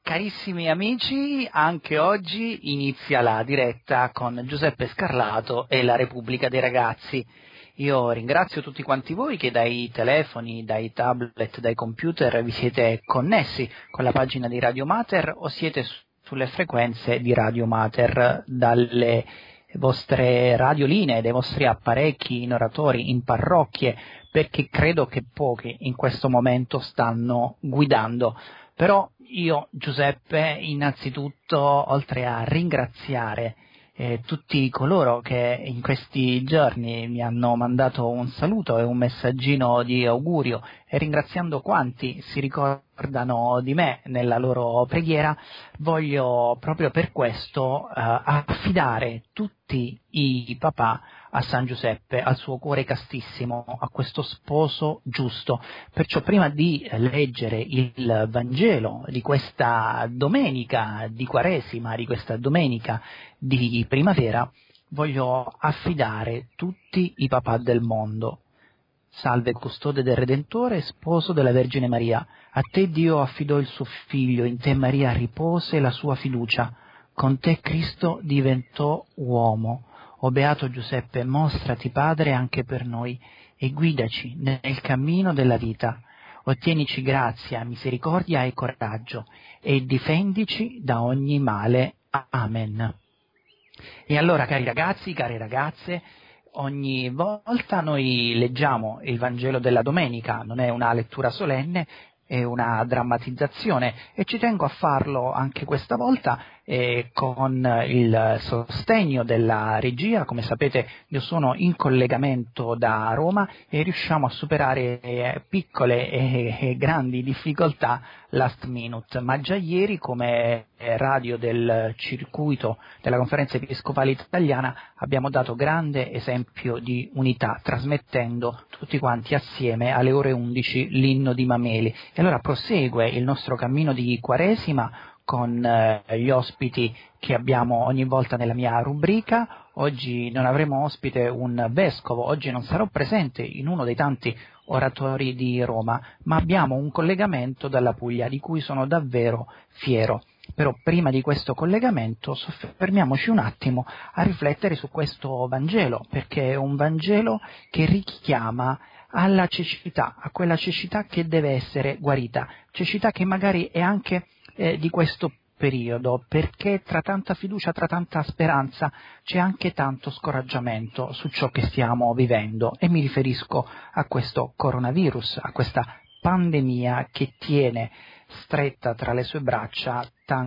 Carissimi amici, anche oggi inizia la diretta con Giuseppe Scarlato e la Repubblica dei Ragazzi. Io ringrazio tutti quanti voi che dai telefoni, dai tablet, dai computer vi siete connessi con la pagina di Radio Mater o siete sulle frequenze di Radio Mater dalle vostre radiolinee, dai vostri apparecchi in oratori, in parrocchie, perché credo che pochi in questo momento stanno guidando. Però io, Giuseppe, innanzitutto, oltre a ringraziare tutti coloro che in questi giorni mi hanno mandato un saluto e un messaggino di augurio e ringraziando quanti si ricordano di me nella loro preghiera, voglio proprio per questo affidare tutti i papà a San Giuseppe, al suo cuore castissimo, a questo sposo giusto. Perciò prima di leggere il Vangelo di questa domenica di Quaresima, di questa domenica di primavera, voglio affidare tutti i papà del mondo. Salve custode del Redentore, sposo della Vergine Maria, a te Dio affidò il suo figlio, in te Maria ripose la sua fiducia, con te Cristo diventò uomo. O beato Giuseppe, mostrati Padre anche per noi e guidaci nel cammino della vita. Ottienici grazia, misericordia e coraggio e difendici da ogni male. Amen. E allora, cari ragazzi, care ragazze, ogni volta noi leggiamo il Vangelo della domenica, non è una lettura solenne, è una drammatizzazione e ci tengo a farlo anche questa volta con il sostegno della regia. Come sapete io sono in collegamento da Roma e riusciamo a superare piccole e grandi difficoltà last minute, ma già ieri come radio del circuito della Conferenza Episcopale Italiana abbiamo dato grande esempio di unità trasmettendo tutti quanti assieme alle ore 11 l'inno di Mameli. E allora prosegue il nostro cammino di Quaresima con gli ospiti che abbiamo ogni volta nella mia rubrica. Oggi non avremo ospite un vescovo, oggi non sarò presente in uno dei tanti oratori di Roma, ma abbiamo un collegamento dalla Puglia di cui sono davvero fiero. Però prima di questo collegamento soffermiamoci un attimo a riflettere su questo Vangelo, perché è un Vangelo che richiama alla cecità, a quella cecità che deve essere guarita, cecità che magari è anche di questo periodo, perché tra tanta fiducia, tra tanta speranza c'è anche tanto scoraggiamento su ciò che stiamo vivendo e mi riferisco a questo coronavirus, a questa pandemia che tiene stretta tra le sue braccia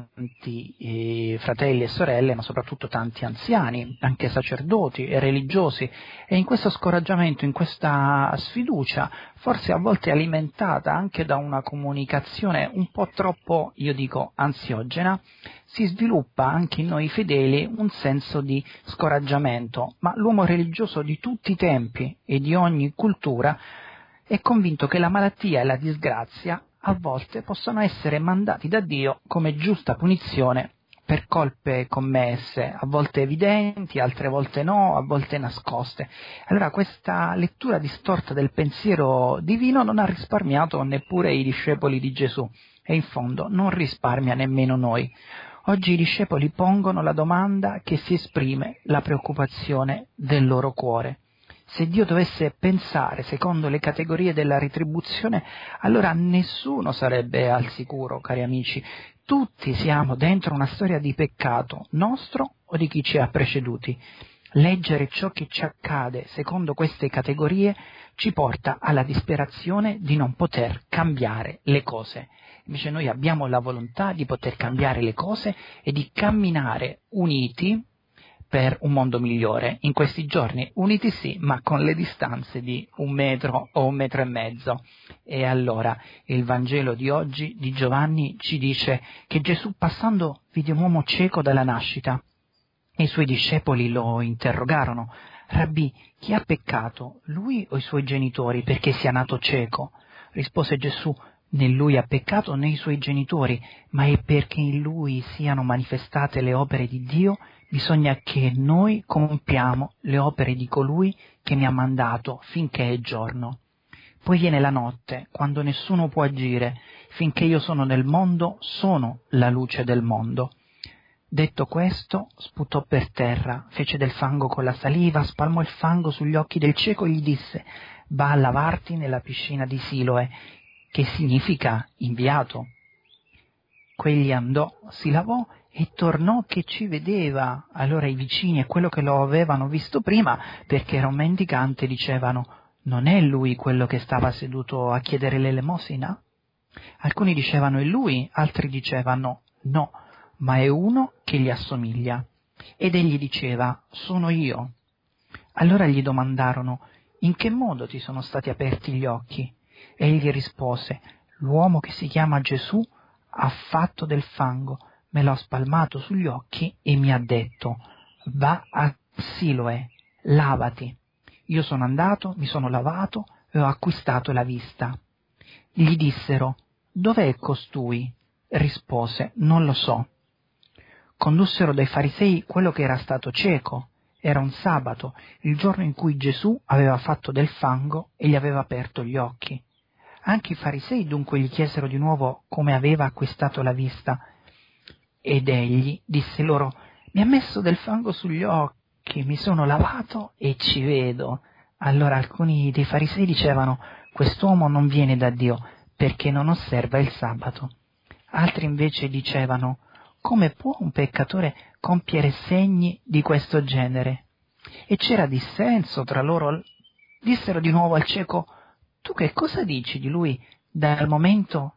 tanti fratelli e sorelle, ma soprattutto tanti anziani, anche sacerdoti e religiosi, e in questo scoraggiamento, in questa sfiducia, forse a volte alimentata anche da una comunicazione un po' troppo, io dico, ansiogena, si sviluppa anche in noi fedeli un senso di scoraggiamento, ma l'uomo religioso di tutti i tempi e di ogni cultura è convinto che la malattia e la disgrazia a volte possono essere mandati da Dio come giusta punizione per colpe commesse, a volte evidenti, altre volte no, a volte nascoste. Allora questa lettura distorta del pensiero divino non ha risparmiato neppure i discepoli di Gesù e in fondo non risparmia nemmeno noi. Oggi i discepoli pongono la domanda che si esprime la preoccupazione del loro cuore. Se Dio dovesse pensare secondo le categorie della retribuzione, allora nessuno sarebbe al sicuro, cari amici. Tutti siamo dentro una storia di peccato, nostro o di chi ci ha preceduti. Leggere ciò che ci accade secondo queste categorie ci porta alla disperazione di non poter cambiare le cose. Invece noi abbiamo la volontà di poter cambiare le cose e di camminare uniti per un mondo migliore. In questi giorni uniti sì, ma con le distanze di 1 metro o 1,5 metri. E allora il Vangelo di oggi di Giovanni ci dice che Gesù passando vide un uomo cieco dalla nascita e i suoi discepoli lo interrogarono: Rabbì, chi ha peccato, lui o i suoi genitori, perché sia nato cieco? Rispose Gesù: né lui ha peccato né i suoi genitori, ma è perché in lui siano manifestate le opere di Dio. Bisogna che noi compiamo le opere di colui che mi ha mandato finché è giorno. Poi viene la notte, quando nessuno può agire, Finché io sono nel mondo, sono la luce del mondo. Detto questo, sputò per terra, fece del fango con la saliva, spalmò il fango sugli occhi del cieco e gli disse: va a lavarti nella piscina di Siloe, che significa inviato. Quegli andò, si lavò e tornò che ci vedeva. Allora i vicini e quello che lo avevano visto prima, perché era un mendicante, dicevano: non è lui quello che stava seduto a chiedere l'elemosina? Alcuni dicevano: è lui, altri dicevano: no, ma è uno che gli assomiglia. Ed egli diceva: sono io. Allora gli domandarono: in che modo ti sono stati aperti gli occhi? Egli rispose: l'uomo che si chiama Gesù ha fatto del fango, me l'ho spalmato sugli occhi e mi ha detto: va a Siloe, lavati. Io sono andato, mi sono lavato e ho acquistato la vista. Gli dissero: dov'è costui? Rispose: non lo so. Condussero dai farisei quello che era stato cieco. Era un sabato, il giorno in cui Gesù aveva fatto del fango e gli aveva aperto gli occhi. Anche i farisei dunque gli chiesero di nuovo come aveva acquistato la vista. Ed egli disse loro: mi ha messo del fango sugli occhi, mi sono lavato e ci vedo. Allora alcuni dei farisei dicevano: quest'uomo non viene da Dio, perché non osserva il sabato. Altri invece dicevano: come può un peccatore compiere segni di questo genere? E c'era dissenso tra loro. Dissero di nuovo al cieco: tu che cosa dici di lui dal momento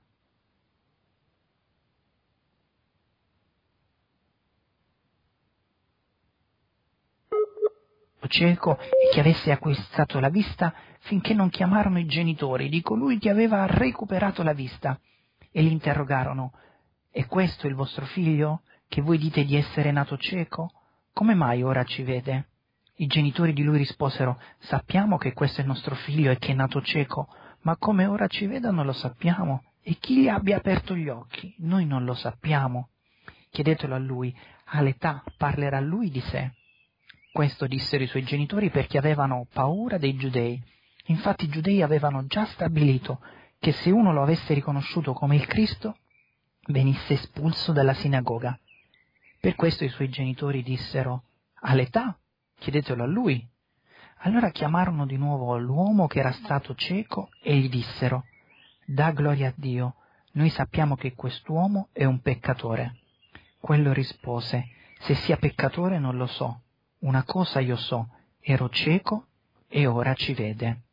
cieco e che avesse acquistato la vista, finché non chiamarono i genitori di colui che aveva recuperato la vista e li interrogarono: è questo il vostro figlio, che voi dite di essere nato cieco? Come mai ora ci vede? I genitori di lui risposero: sappiamo che questo è il nostro figlio e che è nato cieco, ma come ora ci veda non lo sappiamo, e chi gli abbia aperto gli occhi noi non lo sappiamo. Chiedetelo a lui, all'età parlerà lui di sé. Questo dissero i suoi genitori perché avevano paura dei giudei. Infatti i giudei avevano già stabilito che se uno lo avesse riconosciuto come il Cristo, venisse espulso dalla sinagoga. Per questo i suoi genitori dissero: all'età, chiedetelo a lui. Allora chiamarono di nuovo l'uomo che era stato cieco e gli dissero: dà gloria a Dio, noi sappiamo che quest'uomo è un peccatore. Quello rispose: se sia peccatore non lo so. Una cosa io so, ero cieco e ora ci vede.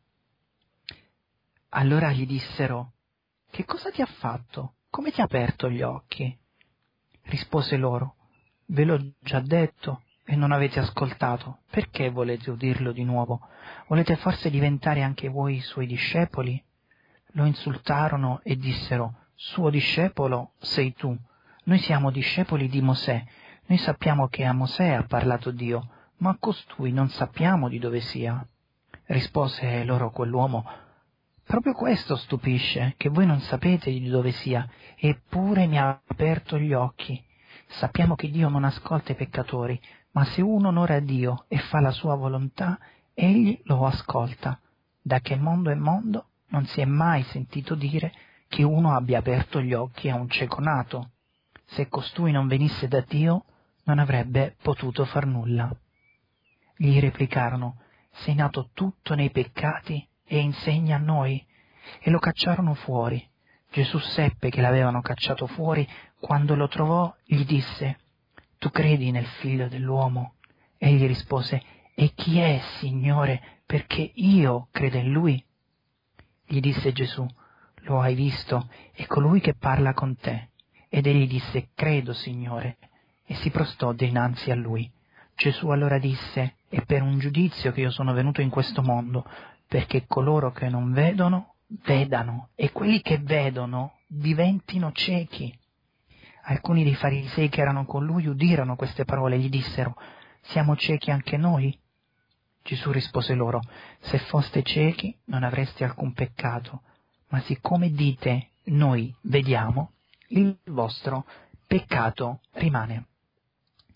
Allora gli dissero: che cosa ti ha fatto? Come ti ha aperto gli occhi? Rispose loro: ve l'ho già detto e non avete ascoltato. Perché volete udirlo di nuovo? Volete forse diventare anche voi i suoi discepoli? Lo insultarono e dissero: suo discepolo sei tu. Noi siamo discepoli di Mosè. Noi sappiamo che a Mosè ha parlato Dio, ma a costui non sappiamo di dove sia. Rispose loro quell'uomo: proprio questo stupisce, che voi non sapete di dove sia, eppure mi ha aperto gli occhi. Sappiamo che Dio non ascolta i peccatori, ma se uno onora a Dio e fa la sua volontà, egli lo ascolta. Da che mondo è mondo non si è mai sentito dire che uno abbia aperto gli occhi a un cieco nato. Se costui non venisse da Dio, non avrebbe potuto far nulla. Gli replicarono: sei nato tutto nei peccati e insegna a noi? E lo cacciarono fuori. Gesù seppe che l'avevano cacciato fuori. Quando lo trovò gli disse: tu credi nel Figlio dell'uomo? Egli rispose: e chi è, Signore, perché io creda in lui? Gli disse Gesù: lo hai visto, è colui che parla con te. Ed egli disse: credo, Signore, e si prostò dinanzi a lui. Gesù allora disse: è per un giudizio che io sono venuto in questo mondo, perché coloro che non vedono vedano, e quelli che vedono diventino ciechi. Alcuni dei farisei che erano con lui udirono queste parole e gli dissero: siamo ciechi anche noi? Gesù rispose loro: se foste ciechi non avreste alcun peccato, ma siccome dite noi vediamo, il vostro peccato rimane.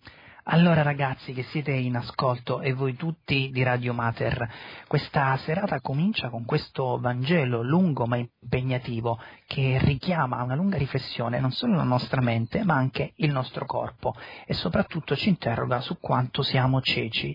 Allora ragazzi che siete in ascolto e voi tutti di Radio Mater, questa serata comincia con questo Vangelo lungo ma impegnativo che richiama a una lunga riflessione non solo la nostra mente ma anche il nostro corpo e soprattutto ci interroga su quanto siamo ciechi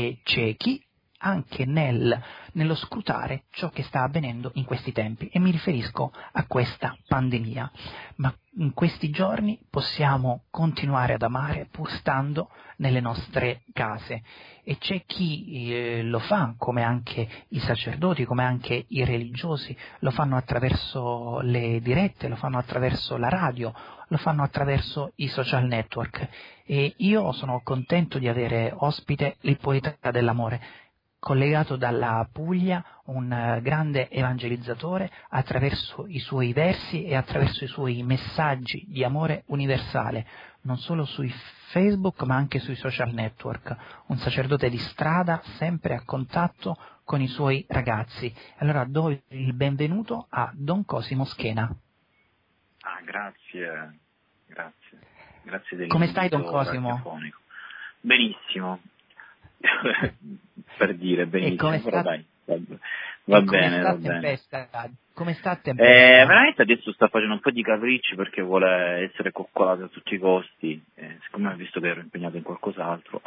anche nello scrutare ciò che sta avvenendo in questi tempi e mi riferisco a questa pandemia. Ma in questi giorni possiamo continuare ad amare pur stando nelle nostre case e c'è chi lo fa, come anche i sacerdoti, come anche i religiosi, lo fanno attraverso le dirette, lo fanno attraverso la radio, lo fanno attraverso i social network e io sono contento di avere ospite il poeta dell'amore, collegato dalla Puglia, un grande evangelizzatore attraverso i suoi versi e attraverso i suoi messaggi di amore universale, non solo sui Facebook ma anche sui social network, un sacerdote di strada sempre a contatto con i suoi ragazzi. Allora do il benvenuto a Don Cosimo Schena. Grazie dell'invito. Come stai, Don Cosimo? Radiofonico. Benissimo. Per dire benissimo, però dai, va bene. Come sta a Tempesta? Veramente adesso sta facendo un po' di capricci perché vuole essere coccolato a tutti i costi, siccome ha visto che ero impegnato in qualcos'altro.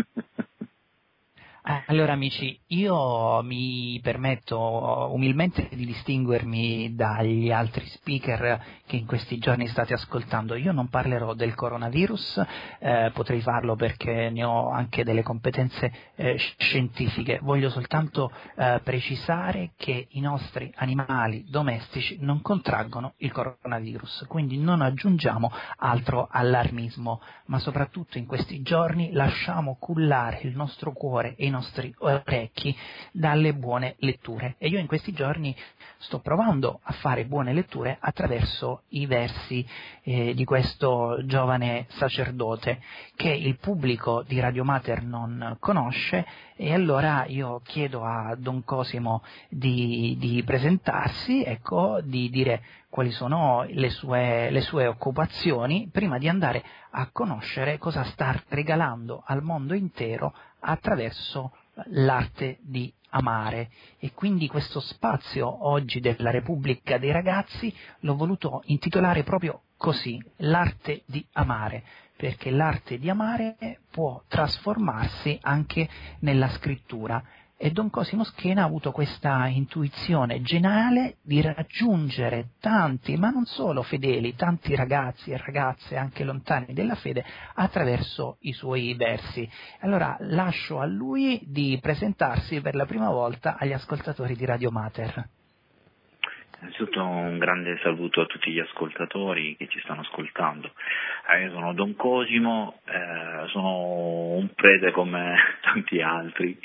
Allora amici, io mi permetto umilmente di distinguermi dagli altri speaker che in questi giorni state ascoltando. Io non parlerò del coronavirus, potrei farlo perché ne ho anche delle competenze scientifiche. Voglio soltanto precisare che i nostri animali domestici non contraggono il coronavirus, quindi non aggiungiamo altro allarmismo, ma soprattutto in questi giorni lasciamo cullare il nostro cuore e i nostri orecchi dalle buone letture e io in questi giorni sto provando a fare buone letture attraverso i versi di questo giovane sacerdote che il pubblico di Radio Mater non conosce e allora io chiedo a Don Cosimo di presentarsi, ecco, di dire quali sono le sue occupazioni prima di andare a conoscere cosa sta regalando al mondo intero attraverso l'arte di amare e quindi questo spazio oggi della Repubblica dei Ragazzi l'ho voluto intitolare proprio così, l'arte di amare, perché l'arte di amare può trasformarsi anche nella scrittura. E Don Cosimo Schena ha avuto questa intuizione geniale di raggiungere tanti, ma non solo fedeli, tanti ragazzi e ragazze anche lontani della fede attraverso i suoi versi. Allora lascio a lui di presentarsi per la prima volta agli ascoltatori di Radio Mater. Innanzitutto un grande saluto a tutti gli ascoltatori che ci stanno ascoltando. Io sono Don Cosimo, sono un prete come tanti altri,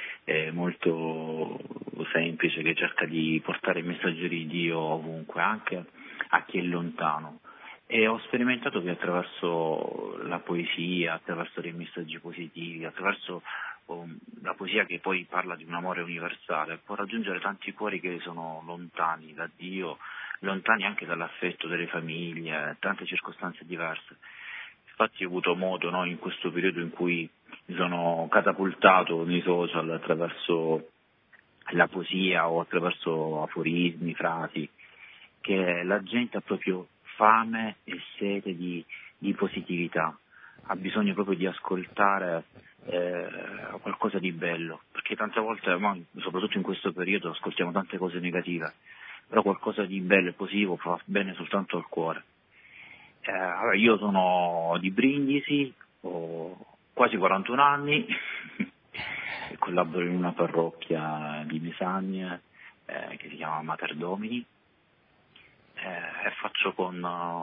molto semplice che cerca di portare il messaggio di Dio ovunque, anche a chi è lontano. E ho sperimentato che attraverso la poesia, attraverso dei messaggi positivi, attraverso la poesia che poi parla di un amore universale, può raggiungere tanti cuori che sono lontani da Dio, lontani anche dall'affetto delle famiglie, tante circostanze diverse. Infatti ho avuto modo, no, in questo periodo in cui mi sono catapultato nei social attraverso la poesia o attraverso aforismi, frasi, che la gente ha proprio fame e sete di positività, ha bisogno proprio di ascoltare qualcosa di bello, perché tante volte, soprattutto in questo periodo, ascoltiamo tante cose negative, però qualcosa di bello e positivo fa bene soltanto al cuore. Allora, io sono di Brindisi, ho quasi 41 anni e collaboro in una parrocchia di Mesagne che si chiama Mater Domini e faccio con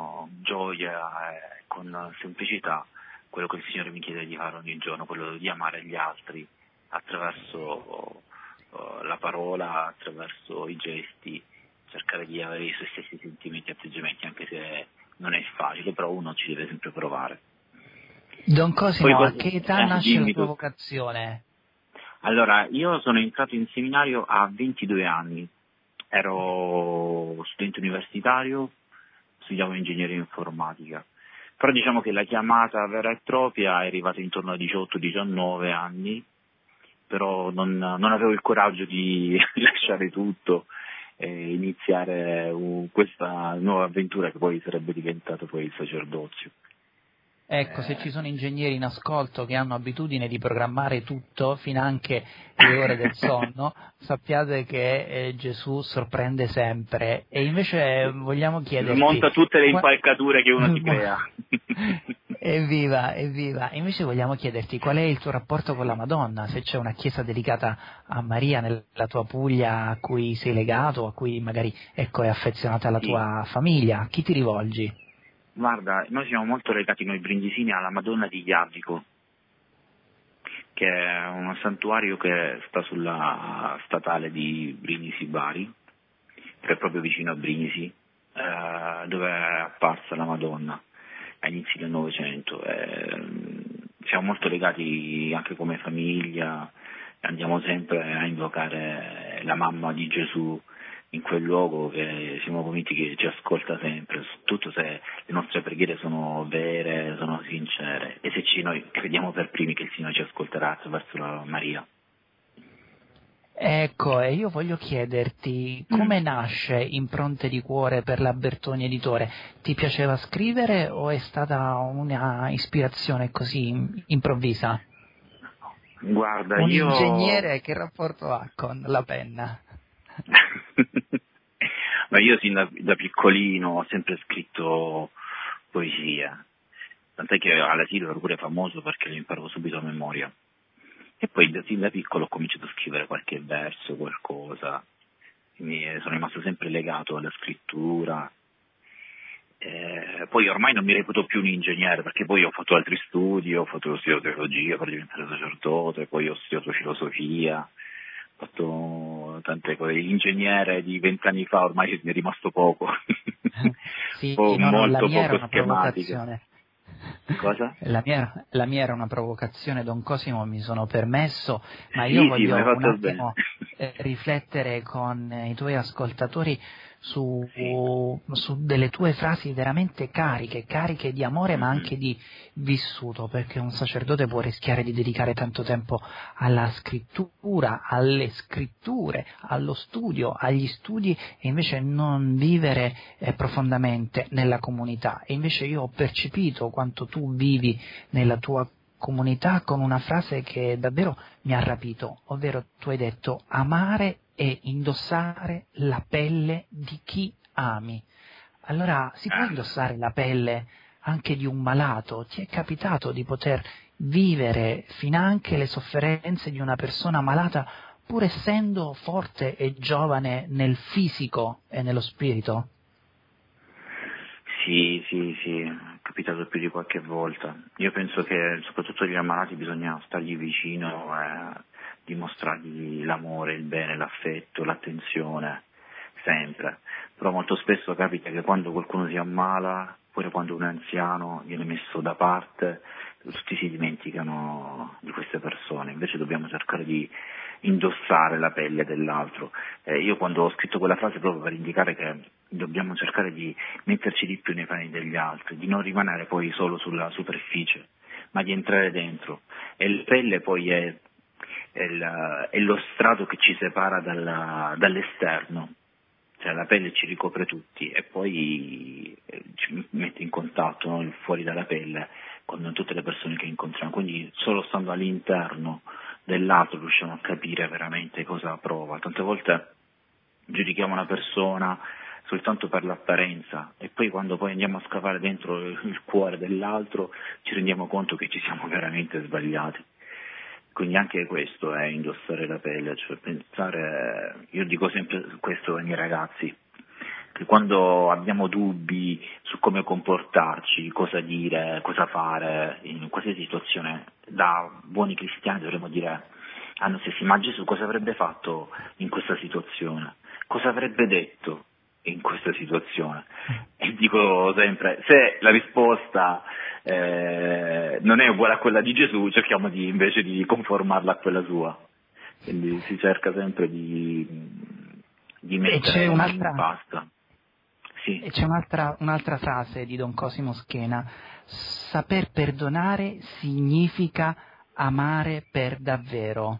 gioia e con semplicità quello che il Signore mi chiede di fare ogni giorno, quello di amare gli altri attraverso la parola, attraverso i gesti, cercare di avere i suoi stessi sentimenti e atteggiamenti, anche se non è facile, però uno ci deve sempre provare. Don Cosimo, a che età nasce la tua vocazione? Allora, io sono entrato in seminario a 22 anni, ero studente universitario, studiavo ingegneria informatica. Però diciamo che la chiamata vera e propria è arrivata intorno ai 18-19 anni, però non avevo il coraggio di lasciare tutto e iniziare questa nuova avventura che poi sarebbe diventato poi il sacerdozio. Ecco, se ci sono ingegneri in ascolto che hanno abitudine di programmare tutto, finanche le ore del sonno, sappiate che Gesù sorprende sempre. E invece vogliamo chiederti... Smonta tutte le impalcature che uno si crea. Evviva, evviva. E invece vogliamo chiederti qual è il tuo rapporto con la Madonna, se c'è una chiesa dedicata a Maria nella tua Puglia a cui sei legato, a cui magari è affezionata alla tua famiglia, a chi ti rivolgi? Guarda, noi siamo molto legati, noi brindisini, alla Madonna di Javico, che è un santuario che sta sulla statale di Brindisi-Bari, che è proprio vicino a Brindisi, dove è apparsa la Madonna a inizi del Novecento. Siamo molto legati anche come famiglia, andiamo sempre a invocare la mamma di Gesù in quel luogo, che siamo convinti che ci ascolta sempre, soprattutto se le nostre preghiere sono vere, sono sincere, e se noi crediamo per primi che il Signore ci ascolterà attraverso la Maria. Ecco, e io voglio chiederti come nasce Impronte di Cuore per la Bertoni Editore? Ti piaceva scrivere o è stata una ispirazione così improvvisa? Guarda, Un ingegnere che rapporto ha con la penna? Ma io sin da piccolino ho sempre scritto poesia, tant'è che all'asilo ero pure famoso perché lo imparavo subito a memoria. E poi sin da piccolo ho cominciato a scrivere qualche verso, qualcosa, quindi sono rimasto sempre legato alla scrittura. Poi ormai non mi reputo più un ingegnere, perché poi ho fatto altri studi, ho studiato teologia per diventare sacerdote, poi ho studiato filosofia, ho fatto tante cose. L'ingegnere di 20 anni fa ormai mi è rimasto poco, Sì, molto la mia era poco una schematica. provocazione. Cosa? La mia era una provocazione, Don Cosimo, mi sono permesso, ma io Sì, voglio mi hai un fatto bene. attimo riflettere con i tuoi ascoltatori su delle tue frasi veramente cariche di amore ma anche di vissuto, perché un sacerdote può rischiare di dedicare tanto tempo alla scrittura, alle scritture, allo studio, agli studi e invece non vivere profondamente nella comunità. E invece io ho percepito quanto tu vivi nella tua comunità con una frase che davvero mi ha rapito, ovvero tu hai detto amare e indossare la pelle di chi ami. Allora si può indossare la pelle anche di un malato? Ti è capitato di poter vivere finanche le sofferenze di una persona malata pur essendo forte e giovane nel fisico e nello spirito? Sì, è capitato più di qualche volta. Io penso che soprattutto agli ammalati bisogna stargli vicino e dimostrargli l'amore, il bene, l'affetto, l'attenzione, sempre. Però molto spesso capita che quando qualcuno si ammala, oppure quando un anziano viene messo da parte, tutti si dimenticano di queste persone. Invece dobbiamo cercare di indossare la pelle dell'altro. Io quando ho scritto quella frase proprio per indicare che dobbiamo cercare di metterci di più nei panni degli altri, di non rimanere poi solo sulla superficie, ma di entrare dentro. E la pelle poi è lo strato che ci separa dall'esterno, cioè la pelle ci ricopre tutti e poi ci mette in contatto, no, il fuori dalla pelle con tutte le persone che incontriamo, quindi solo stando all'interno dell'altro riusciamo a capire veramente cosa prova. Tante volte giudichiamo una persona soltanto per l'apparenza e poi quando poi andiamo a scavare dentro il cuore dell'altro ci rendiamo conto che ci siamo veramente sbagliati. Quindi anche questo è indossare la pelle, cioè pensare, io dico sempre questo ai miei ragazzi, che quando abbiamo dubbi su come comportarci, cosa dire, cosa fare, in qualsiasi situazione, da buoni cristiani dovremmo dire, no, ma Gesù cosa avrebbe fatto in questa situazione? Cosa avrebbe detto in questa situazione? E dico sempre, se la risposta non è uguale a quella di Gesù, cerchiamo invece di conformarla a quella sua. Quindi si cerca sempre di mettere in pasta. Sì. E c'è un'altra frase di Don Cosimo Schena: saper perdonare significa amare per davvero.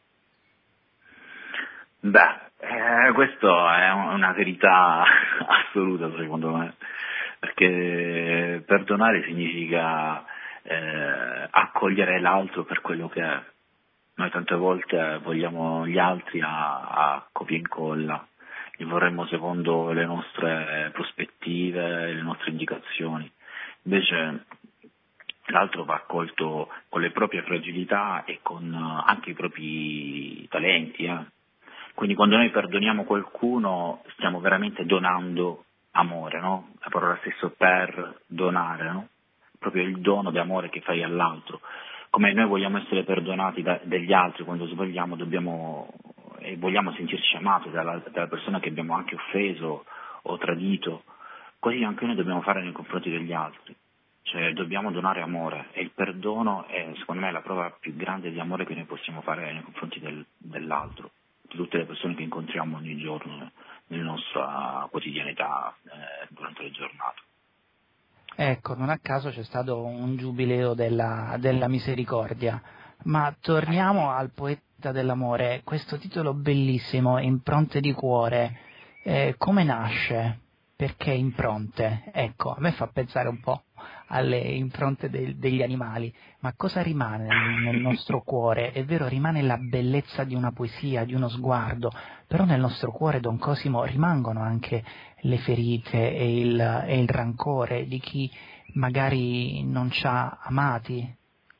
Beh, questo è una verità assoluta secondo me, perché perdonare significa accogliere l'altro per quello che è. Noi tante volte vogliamo gli altri a copia e incolla, li vorremmo secondo le nostre prospettive, le nostre indicazioni. Invece l'altro va accolto con le proprie fragilità e con anche i propri talenti. Quindi quando noi perdoniamo qualcuno stiamo veramente donando amore, no? La parola stessa per donare, no? Proprio il dono di amore che fai all'altro. Come noi vogliamo essere perdonati dagli altri quando sbagliamo, e vogliamo sentirci amati dalla persona che abbiamo anche offeso o tradito, così anche noi dobbiamo fare nei confronti degli altri. Cioè dobbiamo donare amore e il perdono è secondo me la prova più grande di amore che noi possiamo fare nei confronti dell'altro, di tutte le persone che incontriamo ogni giorno nella nostra quotidianità durante le giornate. Ecco, non a caso c'è stato un giubileo della misericordia, ma torniamo al poeta dell'amore, questo titolo bellissimo, Impronte di cuore, come nasce? Perché impronte? Ecco, a me fa pensare un po' alle impronte degli animali, ma cosa rimane nel nostro cuore? È vero, rimane la bellezza di una poesia, di uno sguardo, però nel nostro cuore, Don Cosimo, rimangono anche le ferite e il rancore di chi magari non ci ha amati.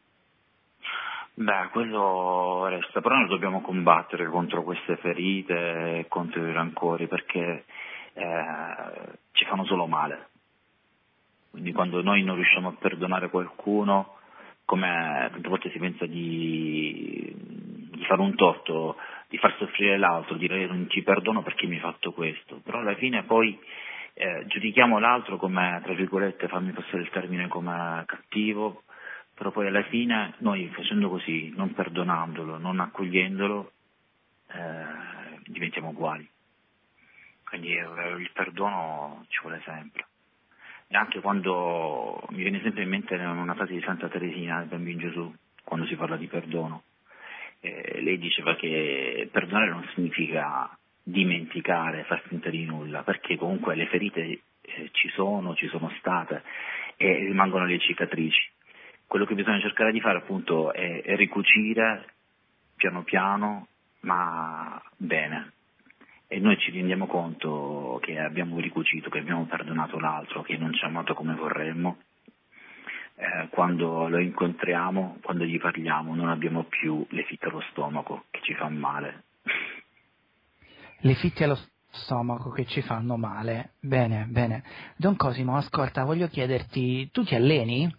Beh, quello resta, però noi dobbiamo combattere contro queste ferite e contro i rancori perché ci fanno solo male. Quindi quando noi non riusciamo a perdonare qualcuno, come tante volte si pensa di fare un torto, di far soffrire l'altro, dire non ti perdono perché mi hai fatto questo, però alla fine poi giudichiamo l'altro come, tra virgolette, fammi passare il termine, come cattivo, però poi alla fine noi facendo così, non perdonandolo, non accogliendolo, diventiamo uguali. Quindi il perdono ci vuole sempre. E anche quando mi viene sempre in mente una frase di Santa Teresina, del Bambino Gesù, quando si parla di perdono, lei diceva che perdonare non significa dimenticare, far finta di nulla, perché comunque le ferite ci sono state e rimangono le cicatrici. Quello che bisogna cercare di fare appunto è ricucire piano piano, ma bene. E noi ci rendiamo conto che abbiamo ricucito, che abbiamo perdonato l'altro, che non ci ha amato come vorremmo. Quando lo incontriamo, quando gli parliamo, non abbiamo più le fitte allo stomaco che ci fa male. Le fitte allo stomaco che ci fanno male. Bene, bene. Don Cosimo, ascolta, voglio chiederti, tu ti alleni?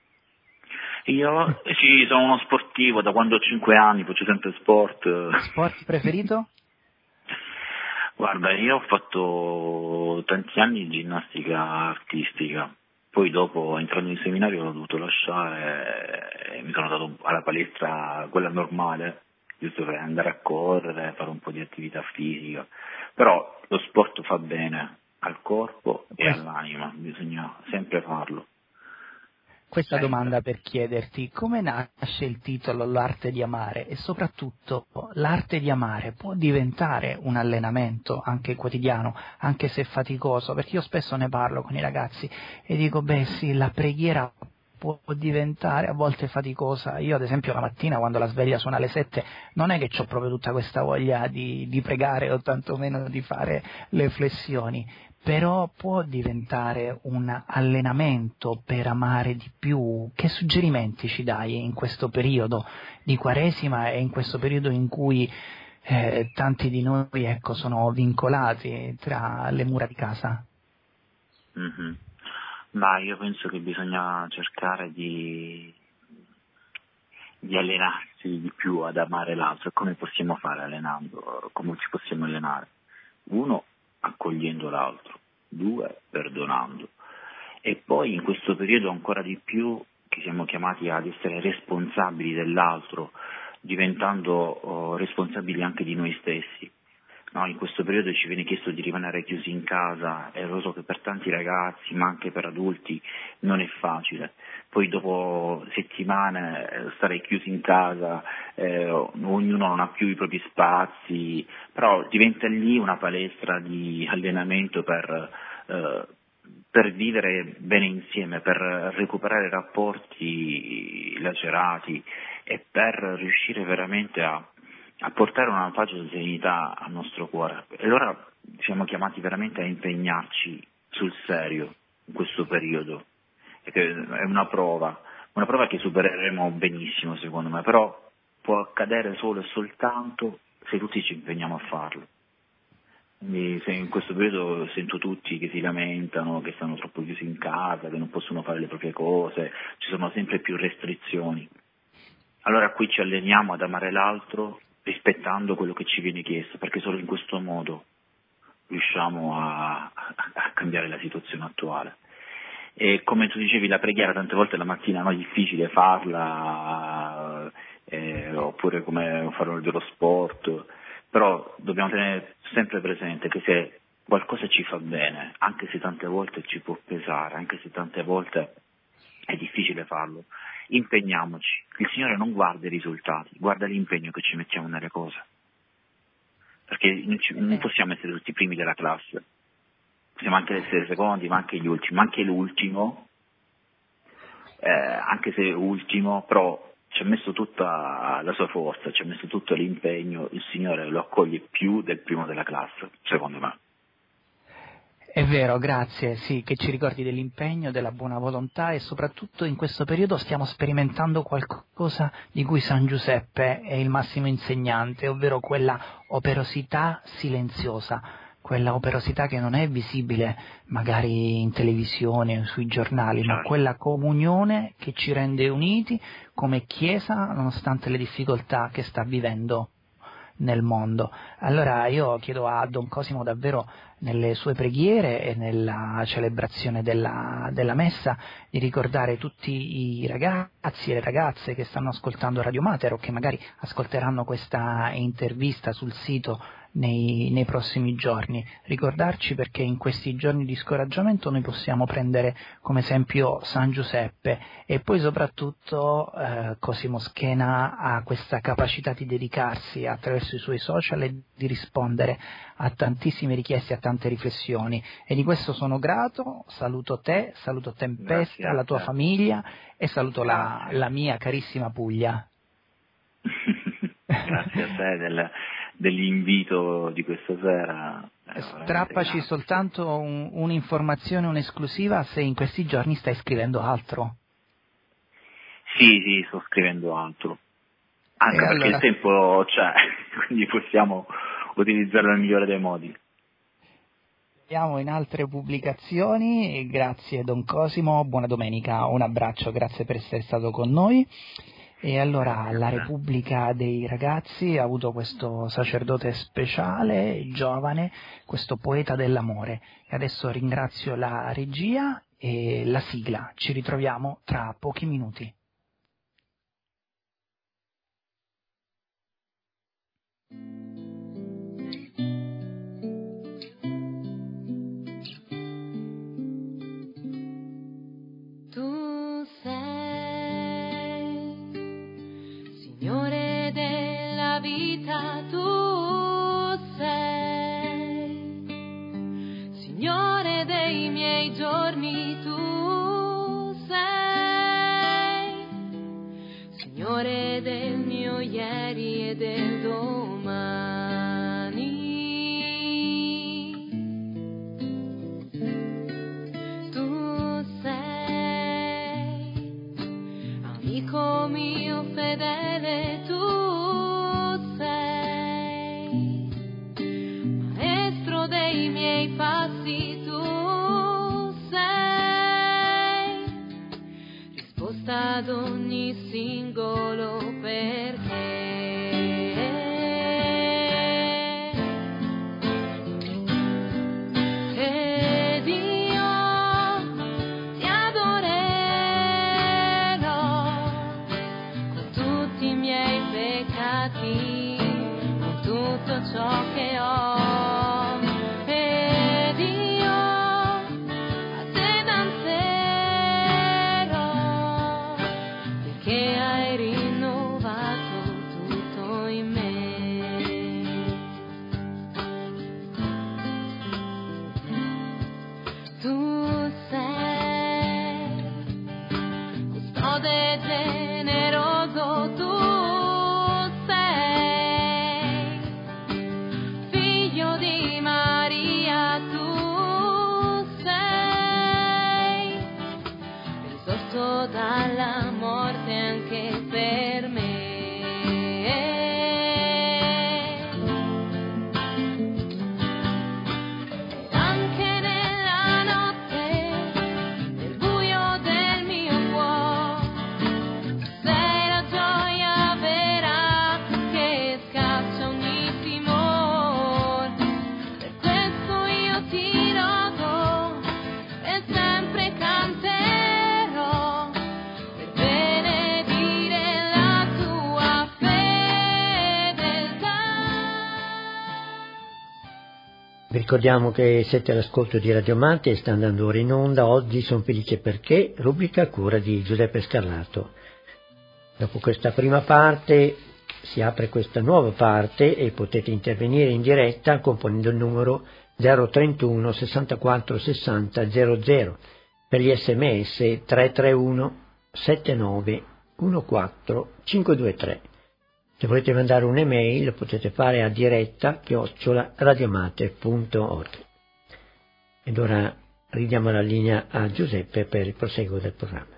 Io sì, sono uno sportivo, da quando ho 5 anni faccio sempre sport. Sport preferito? Guarda, io ho fatto tanti anni di ginnastica artistica, poi dopo entrando in seminario l'ho dovuto lasciare e mi sono dato alla palestra, quella normale, giusto per andare a correre, fare un po' di attività fisica, però lo sport fa bene al corpo e all'anima, bisogna sempre farlo. Questa Sempre. domanda per chiederti come nasce il titolo L'arte di amare e soprattutto l'arte di amare può diventare un allenamento anche quotidiano, anche se faticoso, perché io spesso ne parlo con i ragazzi e dico beh sì, la preghiera può diventare a volte faticosa. Io ad esempio la mattina quando la sveglia suona alle 7 non è che ho proprio tutta questa voglia di pregare o tantomeno di fare le flessioni, però può diventare un allenamento per amare di più. Che suggerimenti ci dai in questo periodo di Quaresima e in questo periodo in cui tanti di noi sono vincolati tra le mura di casa? Mm-hmm. Ma io penso che bisogna cercare di allenarsi di più ad amare l'altro. E come possiamo fare allenando? Come ci possiamo allenare? 1, accogliendo l'altro, 2, perdonando. E poi in questo periodo ancora di più che siamo chiamati ad essere responsabili dell'altro, diventando responsabili anche di noi stessi. no, in questo periodo ci viene chiesto di rimanere chiusi in casa e lo so che per tanti ragazzi, ma anche per adulti, non è facile. Poi dopo settimane stare chiusi in casa, ognuno non ha più i propri spazi, però diventa lì una palestra di allenamento per vivere bene insieme, per recuperare rapporti lacerati e per riuscire veramente a portare una pace e serenità al nostro cuore. E allora siamo chiamati veramente a impegnarci sul serio in questo periodo. È una prova che supereremo benissimo secondo me, però può accadere solo e soltanto se tutti ci impegniamo a farlo. Quindi se in questo periodo sento tutti che si lamentano, che stanno troppo chiusi in casa, che non possono fare le proprie cose, ci sono sempre più restrizioni. Allora qui ci alleniamo ad amare l'altro rispettando quello che ci viene chiesto, perché solo in questo modo riusciamo a cambiare la situazione attuale. E come tu dicevi, la preghiera tante volte la mattina no, è difficile farla, oppure come fare dello sport, però dobbiamo tenere sempre presente che se qualcosa ci fa bene, anche se tante volte ci può pesare, anche se tante volte è difficile farlo, impegniamoci. Il Signore non guarda i risultati, guarda l'impegno che ci mettiamo nelle cose. Perché non possiamo essere tutti i primi della classe, possiamo anche essere secondi, ma anche gli ultimi, ma anche l'ultimo, anche se ultimo, però ci ha messo tutta la sua forza, ci ha messo tutto l'impegno, il Signore lo accoglie più del primo della classe, secondo me. È vero, grazie, sì, che ci ricordi dell'impegno, della buona volontà e soprattutto in questo periodo stiamo sperimentando qualcosa di cui San Giuseppe è il massimo insegnante, ovvero quella operosità silenziosa, quella operosità che non è visibile magari in televisione o sui giornali, ma quella comunione che ci rende uniti come Chiesa nonostante le difficoltà che sta vivendo nel mondo. Allora io chiedo a Don Cosimo davvero nelle sue preghiere e nella celebrazione della messa di ricordare tutti i ragazzi e le ragazze che stanno ascoltando Radio Mater o che magari ascolteranno questa intervista sul sito nei prossimi giorni, ricordarci perché in questi giorni di scoraggiamento noi possiamo prendere come esempio San Giuseppe e poi soprattutto Cosimo Schena ha questa capacità di dedicarsi attraverso i suoi social e di rispondere a tantissime richieste, a tante riflessioni e di questo sono grato, saluto te, saluto Tempesta, Grazie, la tua famiglia e saluto la mia carissima Puglia. Grazie a te dell'invito di questa sera. Strappaci soltanto un'informazione, un'esclusiva, se in questi giorni stai scrivendo altro. Sì, sto scrivendo altro. Anche perché allora il tempo c'è, quindi possiamo utilizzarlo nel migliore dei modi. Vediamo in altre pubblicazioni, grazie Don Cosimo, buona domenica, un abbraccio, grazie per essere stato con noi. E allora la Repubblica dei Ragazzi ha avuto questo sacerdote speciale, giovane, questo poeta dell'amore. E adesso ringrazio la regia e la sigla. Ci ritroviamo tra pochi minuti. Tu sei Signore della vita, tu sei Signore dei miei giorni, tu sei Signore del mio ieri e del domani. Tu sei amico mio fedele, tu sei maestro dei miei passi, tu sei risposta ad ogni singolo perché. Ed io ti adorerò con tutti i miei peccati, con tutto ciò che ho. generoso tu sei, figlio di Maria tu sei, risorto dalla morte anche per me. Vi ricordiamo che siete all'ascolto di Radio Mate e sta andando ora in onda Oggi sono felice perché, rubrica a cura di Giuseppe Scarlato. Dopo questa prima parte si apre questa nuova parte e potete intervenire in diretta componendo il numero 031 64 60 00, per gli sms 331 79 14 523. Se volete mandare un'email lo potete fare a diretta@radiomate.org. Ed ora ridiamo la linea a Giuseppe per il proseguo del programma.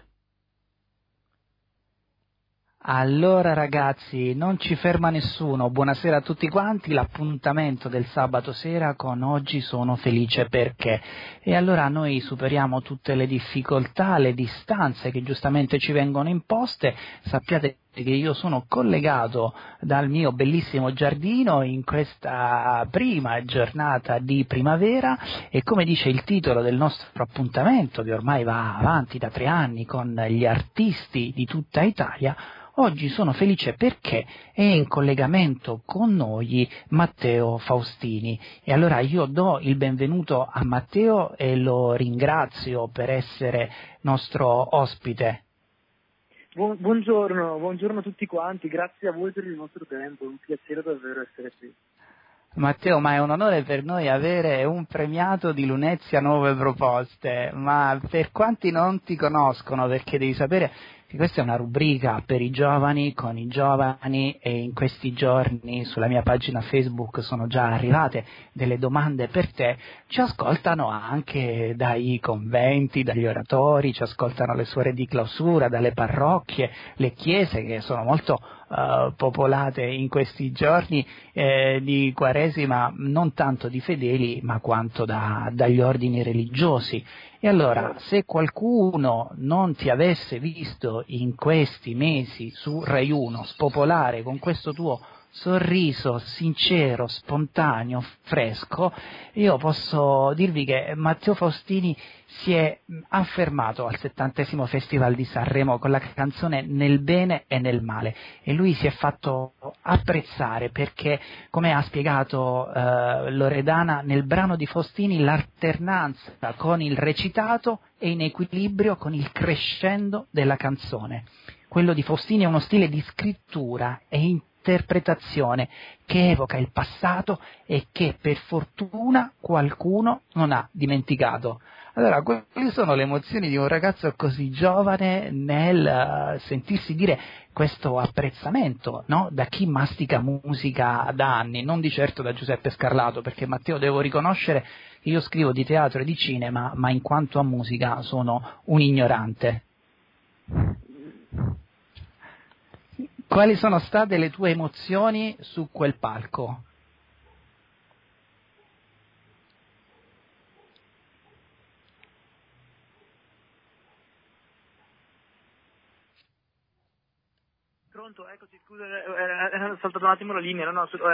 Allora ragazzi, non ci ferma nessuno, buonasera a tutti quanti, l'appuntamento del sabato sera con Oggi sono felice perché. E allora noi superiamo tutte le difficoltà, le distanze che giustamente ci vengono imposte, sappiate che io sono collegato dal mio bellissimo giardino in questa prima giornata di primavera e come dice il titolo del nostro appuntamento, che ormai va avanti da 3 anni con gli artisti di tutta Italia, oggi sono felice perché è in collegamento con noi Matteo Faustini e allora io do il benvenuto a Matteo e lo ringrazio per essere nostro ospite. Buongiorno a tutti quanti, grazie a voi per il vostro tempo, è un piacere davvero essere qui. Matteo, ma è un onore per noi avere un premiato di Lunezia Nuove Proposte, ma per quanti non ti conoscono, perché devi sapere che questa è una rubrica per i giovani, con i giovani, e in questi giorni sulla mia pagina Facebook sono già arrivate delle domande per te, ci ascoltano anche dai conventi, dagli oratori, ci ascoltano le suore di clausura, dalle parrocchie, le chiese che sono molto popolate in questi giorni di Quaresima, non tanto di fedeli ma quanto dagli ordini religiosi. E allora, se qualcuno non ti avesse visto in questi mesi su Rai 1 spopolare con questo tuo sorriso sincero, spontaneo, fresco, io posso dirvi che Matteo Faustini si è affermato al 70° Festival di Sanremo con la canzone Nel bene e nel male e lui si è fatto apprezzare perché, come ha spiegato Loredana, nel brano di Faustini l'alternanza con il recitato è in equilibrio con il crescendo della canzone. Quello di Faustini è uno stile di scrittura e interpretazione che evoca il passato e che per fortuna qualcuno non ha dimenticato. Allora, quali sono le emozioni di un ragazzo così giovane nel sentirsi dire questo apprezzamento, no? Da chi mastica musica da anni, non di certo da Giuseppe Scarlato, perché Matteo devo riconoscere che io scrivo di teatro e di cinema, ma in quanto a musica sono un ignorante. Quali sono state le tue emozioni su quel palco? Pronto, eccoci, scusa, è saltato un attimo la linea,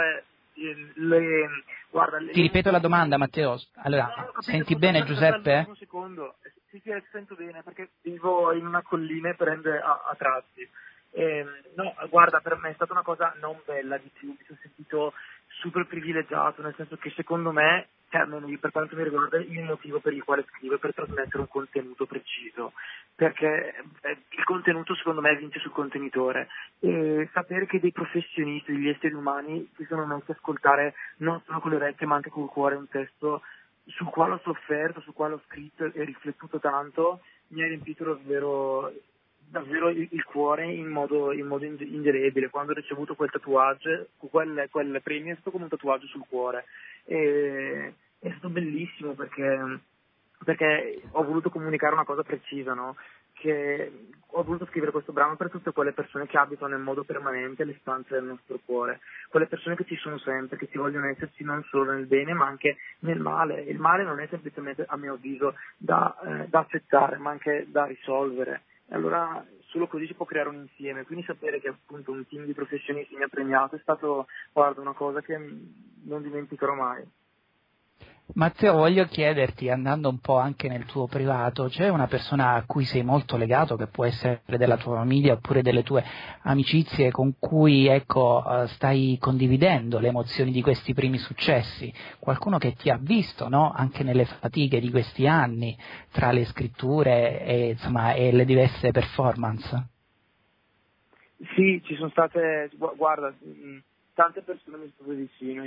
guarda... Ti ripeto la domanda, Matteo. Allora, capito, senti bene Giuseppe? Un secondo, sì, sento bene, perché vivo in una collina e prende a tratti. No, guarda, per me è stata una cosa non bella di più, mi sono sentito super privilegiato, nel senso che secondo me, per quanto mi riguarda, il motivo per il quale scrivo è per trasmettere un contenuto preciso, perché il contenuto secondo me vince sul contenitore, e sapere che dei professionisti, degli esseri umani si sono messi a ascoltare non solo con le orecchie ma anche col cuore un testo sul quale ho sofferto, sul quale ho scritto e riflettuto tanto, mi ha riempito davvero davvero il cuore in modo indelebile. Quando ho ricevuto quel tatuaggio, quel premio è stato come un tatuaggio sul cuore. E è stato bellissimo perché ho voluto comunicare una cosa precisa, no? Che ho voluto scrivere questo brano per tutte quelle persone che abitano in modo permanente le stanze del nostro cuore, quelle persone che ci sono sempre, che ci vogliono esserci non solo nel bene ma anche nel male. Il male non è semplicemente, a mio avviso, da accettare ma anche da risolvere. E allora solo così si può creare un insieme, quindi sapere che appunto un team di professionisti mi ha premiato è stato, guarda, una cosa che non dimenticherò mai. Matteo, voglio chiederti, andando un po' anche nel tuo privato, c'è una persona a cui sei molto legato, che può essere della tua famiglia oppure delle tue amicizie, con cui stai condividendo le emozioni di questi primi successi? Qualcuno che ti ha visto, no? Anche nelle fatiche di questi anni, tra le scritture e le diverse performance? Sì, ci sono state, guarda, tante persone mi sono vicino.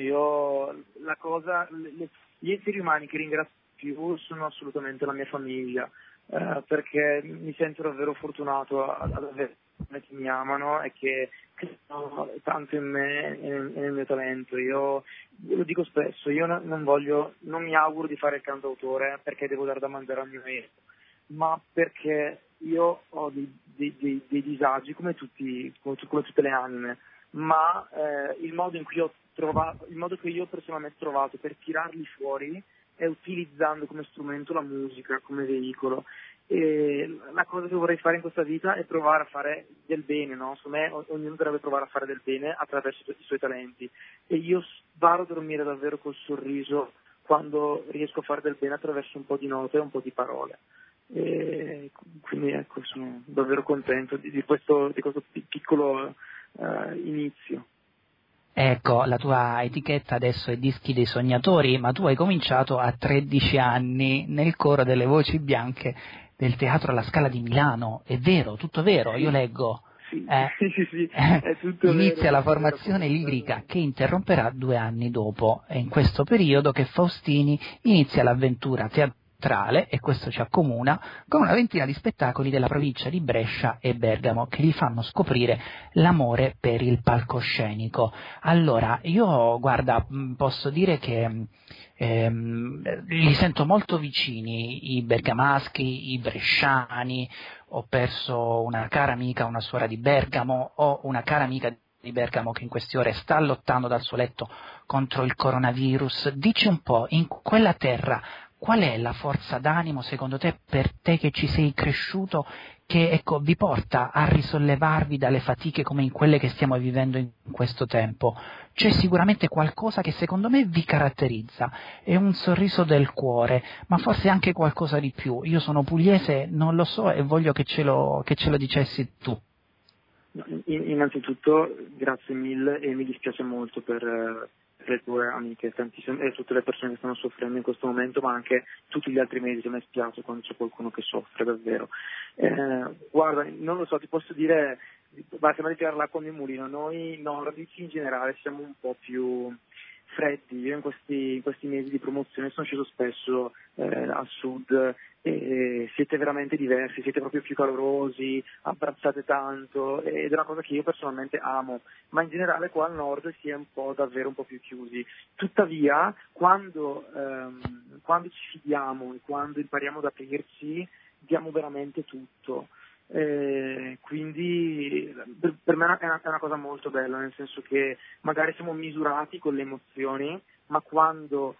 Gli esseri umani che ringrazio più sono assolutamente la mia famiglia, perché mi sento davvero fortunato ad avere persone che mi amano e che credono tanto in me e nel mio talento. Io lo dico spesso, io non mi auguro di fare il cantautore perché devo dare da mangiare al mio ego, ma perché io ho dei disagi come tutte le anime, ma il modo che io personalmente ho trovato per tirarli fuori è utilizzando come strumento la musica, come veicolo. E la cosa che vorrei fare in questa vita è provare a fare del bene, no? Secondo me ognuno dovrebbe provare a fare del bene attraverso i suoi talenti, e io vado a dormire davvero col sorriso quando riesco a fare del bene attraverso un po' di note e un po' di parole. E quindi ecco, sono davvero contento di questo piccolo inizio. Ecco, la tua etichetta adesso è Dischi dei Sognatori, ma tu hai cominciato a 13 anni nel coro delle Voci Bianche del Teatro alla Scala di Milano. È vero, tutto vero, io leggo. Sì, sì, è tutto Inizia vero, la formazione lirica che interromperà 2 anni dopo. È in questo periodo che Faustini inizia l'avventura teatrale, e questo ci accomuna, con una ventina di spettacoli della provincia di Brescia e Bergamo che gli fanno scoprire l'amore per il palcoscenico. Allora, io guarda, posso dire che li sento molto vicini, i bergamaschi, i bresciani. Ho perso una cara amica, una suora di Bergamo, ho una cara amica di Bergamo che in queste ore sta lottando dal suo letto contro il coronavirus. Dici un po', in quella terra qual è la forza d'animo secondo te, per te che ci sei cresciuto, che vi porta a risollevarvi dalle fatiche come in quelle che stiamo vivendo in questo tempo? C'è sicuramente qualcosa che secondo me vi caratterizza, è un sorriso del cuore, ma forse anche qualcosa di più. Io sono pugliese, non lo so, e voglio che ce lo dicessi tu. Innanzitutto grazie mille, e mi dispiace molto per le tue amiche tantissime e tutte le persone che stanno soffrendo in questo momento, ma anche tutti gli altri mesi. Mi spiace quando c'è qualcuno che soffre davvero. Guarda, non lo so, ti posso dire, basta tirare l'acqua nel mulino. Noi nordici in generale siamo un po' più freddi. Io in questi mesi di promozione sono sceso spesso al sud, e siete veramente diversi, siete proprio più calorosi, abbracciate tanto, ed è una cosa che io personalmente amo, ma in generale qua al nord si è davvero un po' più chiusi. Tuttavia quando ci fidiamo e quando impariamo ad aprirci, diamo veramente tutto. Quindi per me è una cosa molto bella, nel senso che magari siamo misurati con le emozioni, ma quando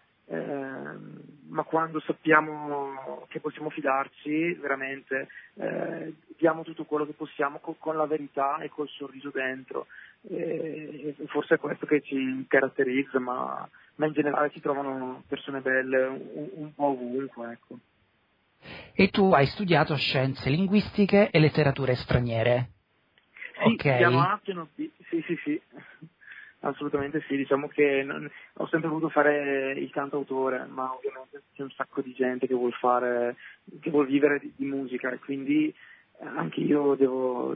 sappiamo che possiamo fidarci veramente, diamo tutto quello che possiamo con la verità e col sorriso dentro, e forse è questo che ci caratterizza, ma in generale si trovano persone belle un po' ovunque, ecco. E tu hai studiato scienze linguistiche e letterature straniere? Sì, ok. Piano A, piano B, sì, assolutamente sì. Diciamo che ho sempre voluto fare il cantautore, ma ovviamente c'è un sacco di gente che vuol vivere di musica, e quindi anche io devo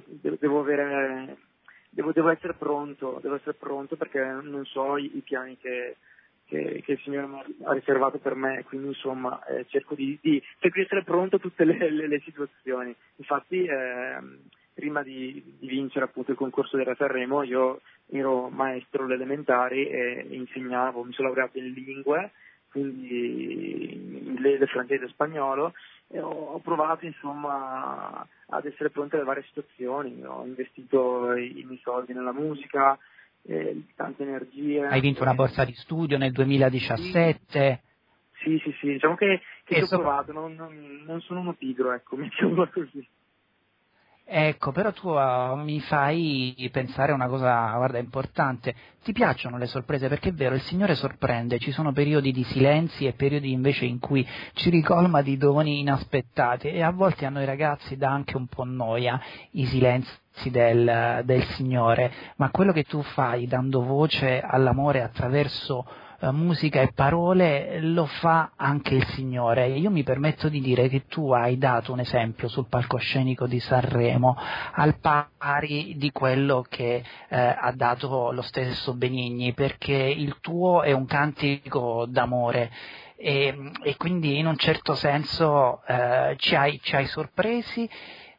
essere pronto, perché non so i piani che il Signore ha riservato per me, quindi insomma cerco di essere pronto a tutte le situazioni. Infatti prima di vincere appunto il concorso della Sanremo, io ero maestro alle elementari e insegnavo, mi sono laureato in lingue, quindi inglese, francese e spagnolo, e ho provato insomma ad essere pronto alle varie situazioni, ho investito i miei soldi nella musica, tante energie. Hai vinto una borsa di studio nel 2017? Sì, diciamo che ci ho provato, non sono uno pigro, ecco, mettiamola così. Ecco, però tu mi fai pensare a una cosa, guarda, importante. Ti piacciono le sorprese? Perché è vero, il Signore sorprende, ci sono periodi di silenzi e periodi invece in cui ci ricolma di doni inaspettati, e a volte a noi ragazzi dà anche un po' noia i silenzi del Signore, ma quello che tu fai dando voce all'amore attraverso musica e parole lo fa anche il Signore. Io mi permetto di dire che tu hai dato un esempio sul palcoscenico di Sanremo al pari di quello che ha dato lo stesso Benigni, perché il tuo è un cantico d'amore e quindi in un certo senso ci hai sorpresi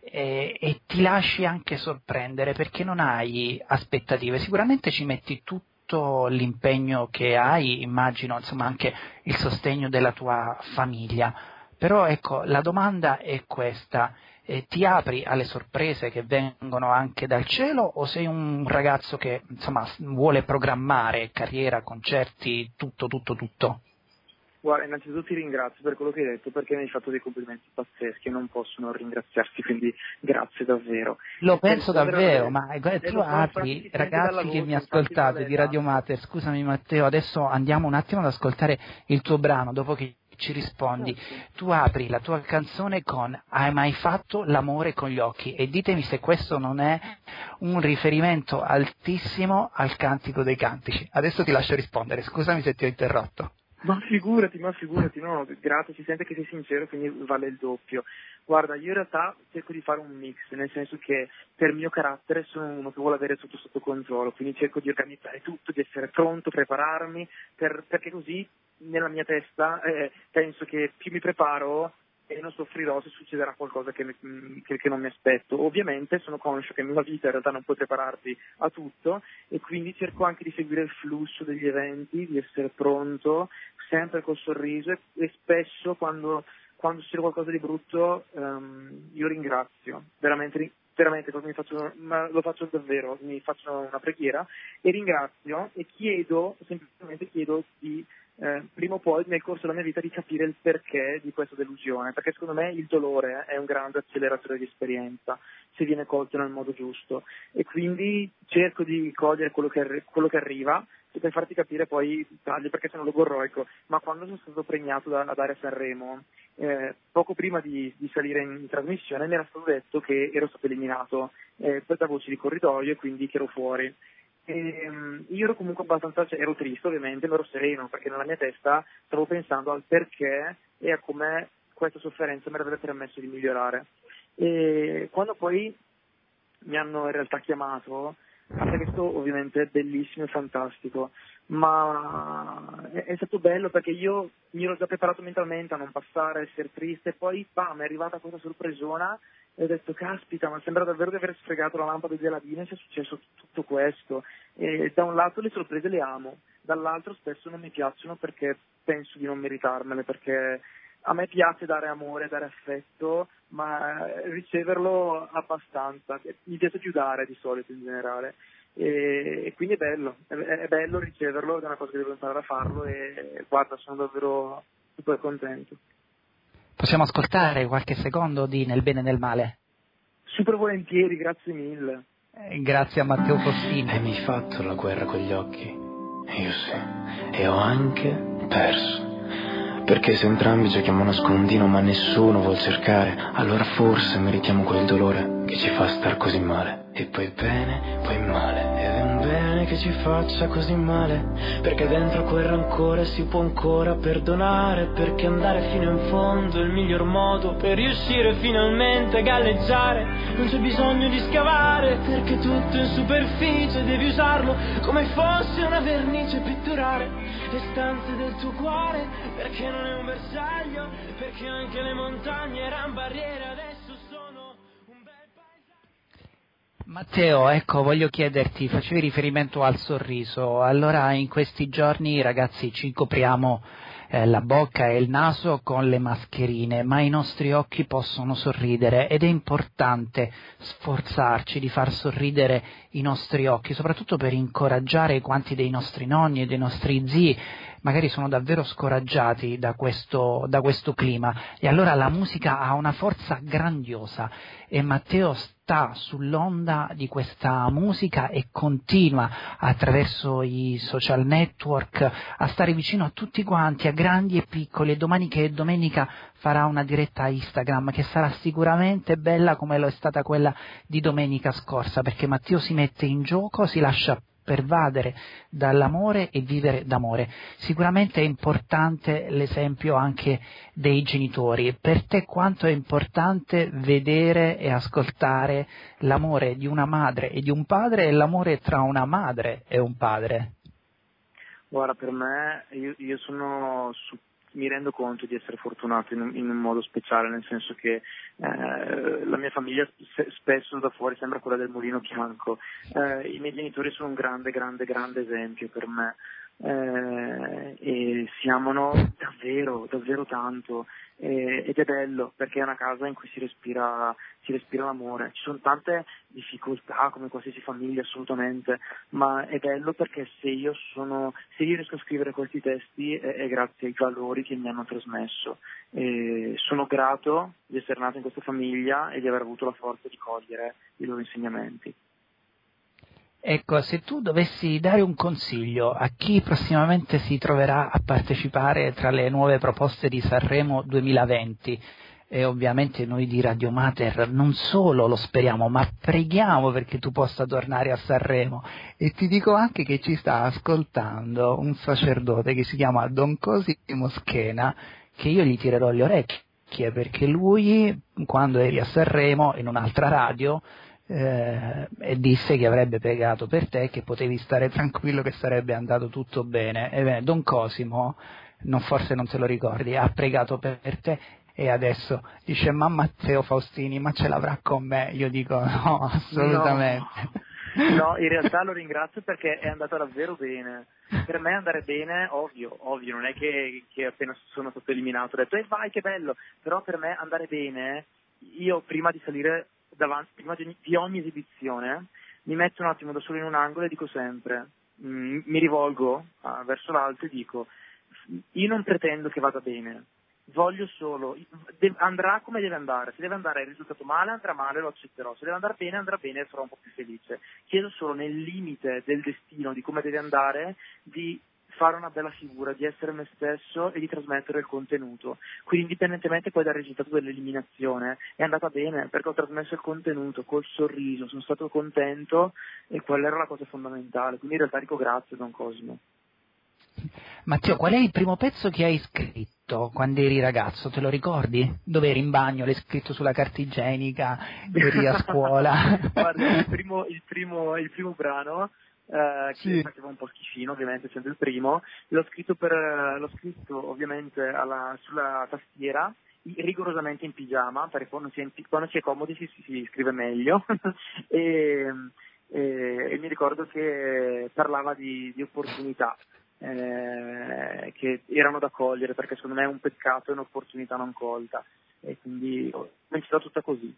e ti lasci anche sorprendere, perché non hai aspettative. Sicuramente ci metti tutto l'impegno che hai, immagino insomma anche il sostegno della tua famiglia, però ecco, la domanda è questa: ti apri alle sorprese che vengono anche dal cielo, o sei un ragazzo che insomma vuole programmare carriera, concerti, tutto? Guarda, innanzitutto ti ringrazio per quello che hai detto, perché mi hai fatto dei complimenti pazzeschi e non posso non ringraziarti, quindi grazie davvero. Lo penso davvero, ma tu apri, ragazzi che mi ascoltate di Radio Mater, scusami Matteo, adesso andiamo un attimo ad ascoltare il tuo brano, dopo che ci rispondi. Tu apri la tua canzone con "Hai mai fatto l'amore con gli occhi", e ditemi se questo non è un riferimento altissimo al Cantico dei Cantici. Adesso ti lascio rispondere, scusami se ti ho interrotto. Ma figurati, no, grazie, si sente che sei sincero, quindi vale il doppio. Guarda, io in realtà cerco di fare un mix, nel senso che per mio carattere sono uno che vuole avere tutto sotto controllo, quindi cerco di organizzare tutto, di essere pronto, prepararmi, perché così nella mia testa penso che più mi preparo e non soffrirò se succederà qualcosa che non mi aspetto. Ovviamente sono conscio che nella vita in realtà non puoi prepararti a tutto, e quindi cerco anche di seguire il flusso degli eventi, di essere pronto, sempre col sorriso, e spesso quando succede qualcosa di brutto io ringrazio, veramente lo faccio davvero, mi faccio una preghiera e ringrazio e semplicemente chiedo di prima o poi nel corso della mia vita di capire il perché di questa delusione, perché secondo me il dolore è un grande acceleratore di esperienza se viene colto nel modo giusto, e quindi cerco di cogliere quello che arriva e per farti capire poi i dettagli, perché sono logorroico, ma quando sono stato premiato ad Area Sanremo, poco prima di salire in trasmissione mi era stato detto che ero stato eliminato da voci di corridoio e quindi che ero fuori. Io ero comunque ero triste ovviamente, ma ero sereno, perché nella mia testa stavo pensando al perché e a come questa sofferenza mi avrebbe permesso di migliorare. E quando poi mi hanno in realtà chiamato, anche questo ovviamente è bellissimo e fantastico, ma è stato bello perché io mi ero già preparato mentalmente a non passare, a essere triste, e poi bam, è arrivata questa sorpresona e ho detto caspita, ma sembra davvero di aver sfregato la lampada di Aladino e sia successo tutto questo. E da un lato le sorprese le amo, dall'altro spesso non mi piacciono perché penso di non meritarmele, perché a me piace dare amore, dare affetto, ma riceverlo abbastanza, mi piace più dare di solito in generale, e quindi è bello riceverlo, è una cosa che devo imparare a farlo, e guarda, sono davvero super contento. Possiamo ascoltare qualche secondo di Nel bene e nel male? Super volentieri, grazie mille. Grazie a Matteo Costini. Hai mai fatto la guerra con gli occhi? Io sì, e ho anche perso. Perché se entrambi giochiamo a nascondino ma nessuno vuol cercare, allora forse meritiamo quel dolore che ci fa star così male. E poi bene, poi male, ed è un bene che ci faccia così male, perché dentro quel rancore si può ancora perdonare, perché andare fino in fondo è il miglior modo per riuscire finalmente a galleggiare. Non c'è bisogno di scavare, perché tutto è in superficie, devi usarlo come fosse una vernice pitturare le stanze del tuo cuore, perché non è un bersaglio, perché anche le montagne erano barriere, adesso sono un bel paesaggio. Matteo, ecco, voglio chiederti, facevi riferimento al sorriso, allora in questi giorni ragazzi ci copriamo la bocca e il naso con le mascherine, ma i nostri occhi possono sorridere ed è importante sforzarci di far sorridere i nostri occhi, soprattutto per incoraggiare quanti dei nostri nonni e dei nostri zii magari sono davvero scoraggiati da questo clima, e allora la musica ha una forza grandiosa e Matteo sta sull'onda di questa musica e continua attraverso i social network a stare vicino a tutti quanti, a grandi e piccoli, e domani che è domenica farà una diretta a Instagram che sarà sicuramente bella come lo è stata quella di domenica scorsa, perché Matteo si mette in gioco, si lascia pervadere dall'amore e vivere d'amore. Sicuramente è importante l'esempio anche dei genitori. Per te quanto è importante vedere e ascoltare l'amore di una madre e di un padre e l'amore tra una madre e un padre? Guarda, per me, io mi rendo conto di essere fortunato in un modo speciale, nel senso che la mia famiglia spesso da fuori sembra quella del Mulino Bianco. I miei genitori sono un grande esempio per me, e si amano davvero, davvero tanto, ed è bello perché è una casa in cui si respira l'amore. Ci sono tante difficoltà come qualsiasi famiglia, assolutamente, ma è bello perché se io riesco a scrivere questi testi è grazie ai valori che mi hanno trasmesso. Sono grato di essere nato in questa famiglia e di aver avuto la forza di cogliere i loro insegnamenti. Ecco, se tu dovessi dare un consiglio a chi prossimamente si troverà a partecipare tra le nuove proposte di Sanremo 2020, e ovviamente noi di Radio Mater non solo lo speriamo, ma preghiamo perché tu possa tornare a Sanremo, e ti dico anche che ci sta ascoltando un sacerdote che si chiama Don Cosimo Schena, che io gli tirerò le orecchie, perché lui, quando eri a Sanremo in un'altra radio, disse che avrebbe pregato per te, che potevi stare tranquillo che sarebbe andato tutto bene. Ebbene, Don Cosimo, forse non te lo ricordi, ha pregato per te e adesso dice: ma Matteo Faustini, ma ce l'avrà con me? Io dico no, assolutamente. No, in realtà lo ringrazio perché è andata davvero bene. Per me andare bene, ovvio, non è che appena sono stato eliminato ho detto vai che bello, però per me andare bene, io prima di salire davanti, prima di ogni esibizione, mi metto un attimo da solo in un angolo e dico sempre, mi rivolgo verso l'alto e dico: io non pretendo che vada bene, voglio solo, andrà come deve andare, se deve andare il risultato male andrà male, lo accetterò, se deve andare bene e sarò un po' più felice. Chiedo solo nel limite del destino, di come deve andare, di fare una bella figura, di essere me stesso e di trasmettere il contenuto. Quindi indipendentemente poi dal risultato dell'eliminazione è andata bene perché ho trasmesso il contenuto col sorriso, sono stato contento e quella era la cosa fondamentale. Quindi in realtà dico grazie Don Cosimo. Matteo, qual è il primo pezzo che hai scritto quando eri ragazzo? Te lo ricordi? Dove eri in bagno, l'hai scritto sulla carta igienica, eri a scuola? Guarda, il primo brano, che sì, faceva un po' schifino, ovviamente essendo il primo, l'ho scritto ovviamente sulla tastiera, rigorosamente in pigiama, perché quando si è comodi si scrive meglio e mi ricordo che parlava di opportunità che erano da cogliere, perché secondo me è un peccato e un'opportunità non colta, e quindi ho iniziato tutta così.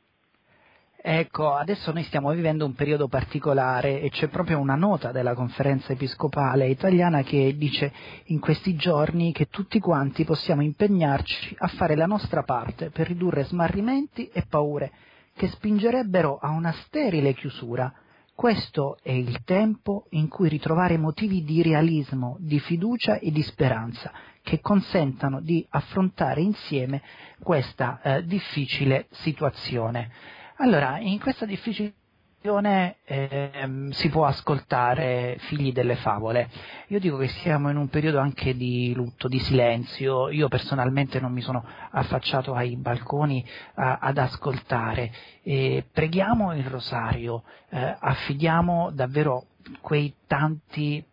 Ecco, adesso noi stiamo vivendo un periodo particolare e c'è proprio una nota della Conferenza Episcopale Italiana che dice in questi giorni che tutti quanti possiamo impegnarci a fare la nostra parte per ridurre smarrimenti e paure che spingerebbero a una sterile chiusura. Questo è il tempo in cui ritrovare motivi di realismo, di fiducia e di speranza che consentano di affrontare insieme questa difficile situazione. Allora, in questa difficile situazione si può ascoltare Figli delle favole. Io dico che siamo in un periodo anche di lutto, di silenzio. Io personalmente non mi sono affacciato ai balconi ad ascoltare. Preghiamo il rosario, affidiamo davvero quei tanti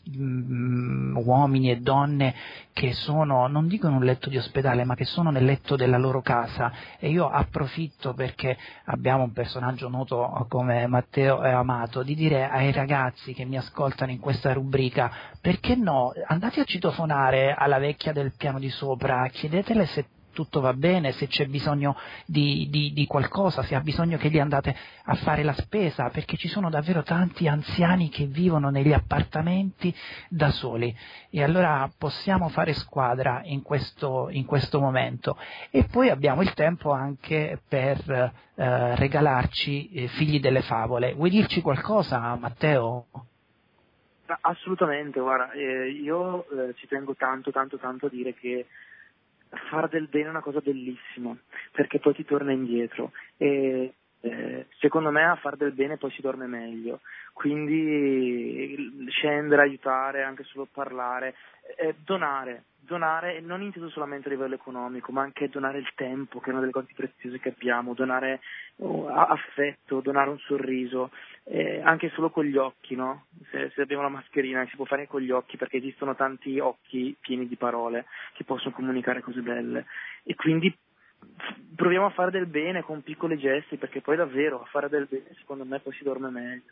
uomini e donne che sono, non dico in un letto di ospedale, ma che sono nel letto della loro casa. E io approfitto, perché abbiamo un personaggio noto come Matteo Amato, di dire ai ragazzi che mi ascoltano in questa rubrica: perché no, andate a citofonare alla vecchia del piano di sopra, chiedetele se tutto va bene, se c'è bisogno di qualcosa, se ha bisogno che gli andate a fare la spesa, perché ci sono davvero tanti anziani che vivono negli appartamenti da soli, e allora possiamo fare squadra in questo momento. E poi abbiamo il tempo anche per regalarci Figli delle favole. Vuoi dirci qualcosa, Matteo? Assolutamente, guarda, io ci tengo tanto a dire che fare del bene è una cosa bellissima, perché poi ti torna indietro, e secondo me a fare del bene poi si dorme meglio, quindi scendere, aiutare, anche solo parlare, donare, non inteso solamente a livello economico, ma anche donare il tempo, che è una delle cose più preziose che abbiamo, donare affetto, donare un sorriso, anche solo con gli occhi, no? Se abbiamo la mascherina si può fare con gli occhi, perché esistono tanti occhi pieni di parole che possono comunicare cose belle, e quindi proviamo a fare del bene con piccoli gesti, perché poi davvero a fare del bene secondo me poi si dorme meglio.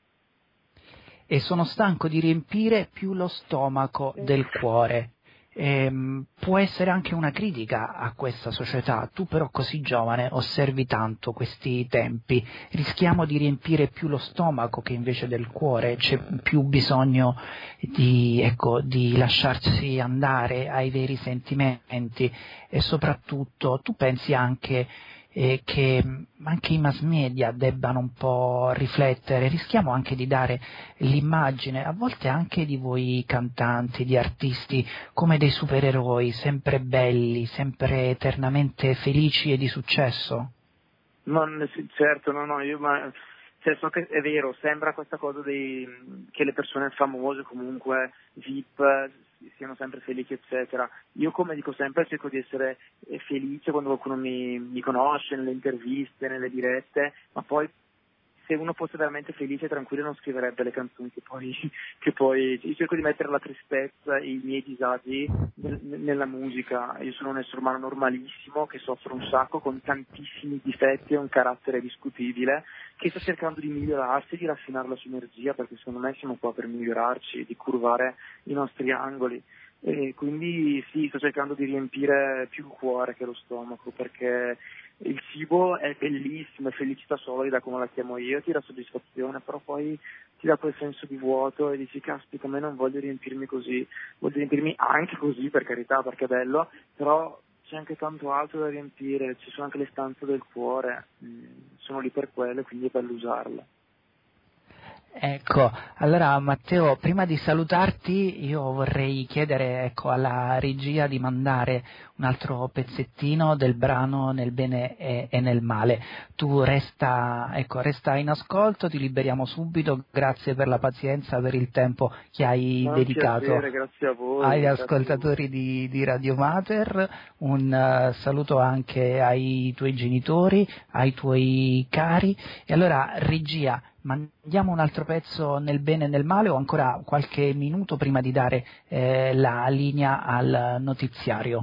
E sono stanco di riempire più lo stomaco del cuore. Può essere anche una critica a questa società. Tu però, così giovane, osservi tanto questi tempi. Rischiamo di riempire più lo stomaco che invece del cuore. C'è più bisogno di lasciarsi andare ai veri sentimenti, e soprattutto tu pensi anche che anche i mass media debbano un po' riflettere. Rischiamo anche di dare l'immagine, a volte anche di voi cantanti, di artisti, come dei supereroi, sempre belli, sempre eternamente felici e di successo? Certo, so che è vero, sembra questa cosa che le persone famose, comunque VIP, siano sempre felici, eccetera. Io, come dico sempre, cerco di essere felice quando qualcuno mi conosce, nelle interviste, nelle dirette, ma poi se uno fosse veramente felice e tranquillo non scriverebbe le canzoni che poi io cerco di mettere la tristezza e i miei disagi nella musica. Io sono un essere umano normalissimo che soffre un sacco, con tantissimi difetti e un carattere discutibile, che sta cercando di migliorarsi, di raffinare la sua energia, perché secondo me siamo qua per migliorarci, di curvare i nostri angoli. E quindi sì, sto cercando di riempire più il cuore che lo stomaco, perché il cibo è bellissimo, è felicità solida come la chiamo io, ti dà soddisfazione, però poi ti dà quel senso di vuoto e dici: caspita, a me non voglio riempirmi così, voglio riempirmi anche così, per carità, perché è bello, però c'è anche tanto altro da riempire, ci sono anche le stanze del cuore, sono lì per quelle, quindi è bello usarle. Ecco, allora Matteo, prima di salutarti io vorrei chiedere alla regia di mandare un altro pezzettino del brano Nel bene e nel male. Tu resta in ascolto, ti liberiamo subito, grazie per la pazienza, per il tempo che hai dedicato piacere, grazie a voi, agli ascoltatori di Radio Mater. Un saluto anche ai tuoi genitori, ai tuoi cari. E allora regia, mandiamo un altro pezzo Nel bene e nel male, o ancora qualche minuto prima di dare la linea al notiziario?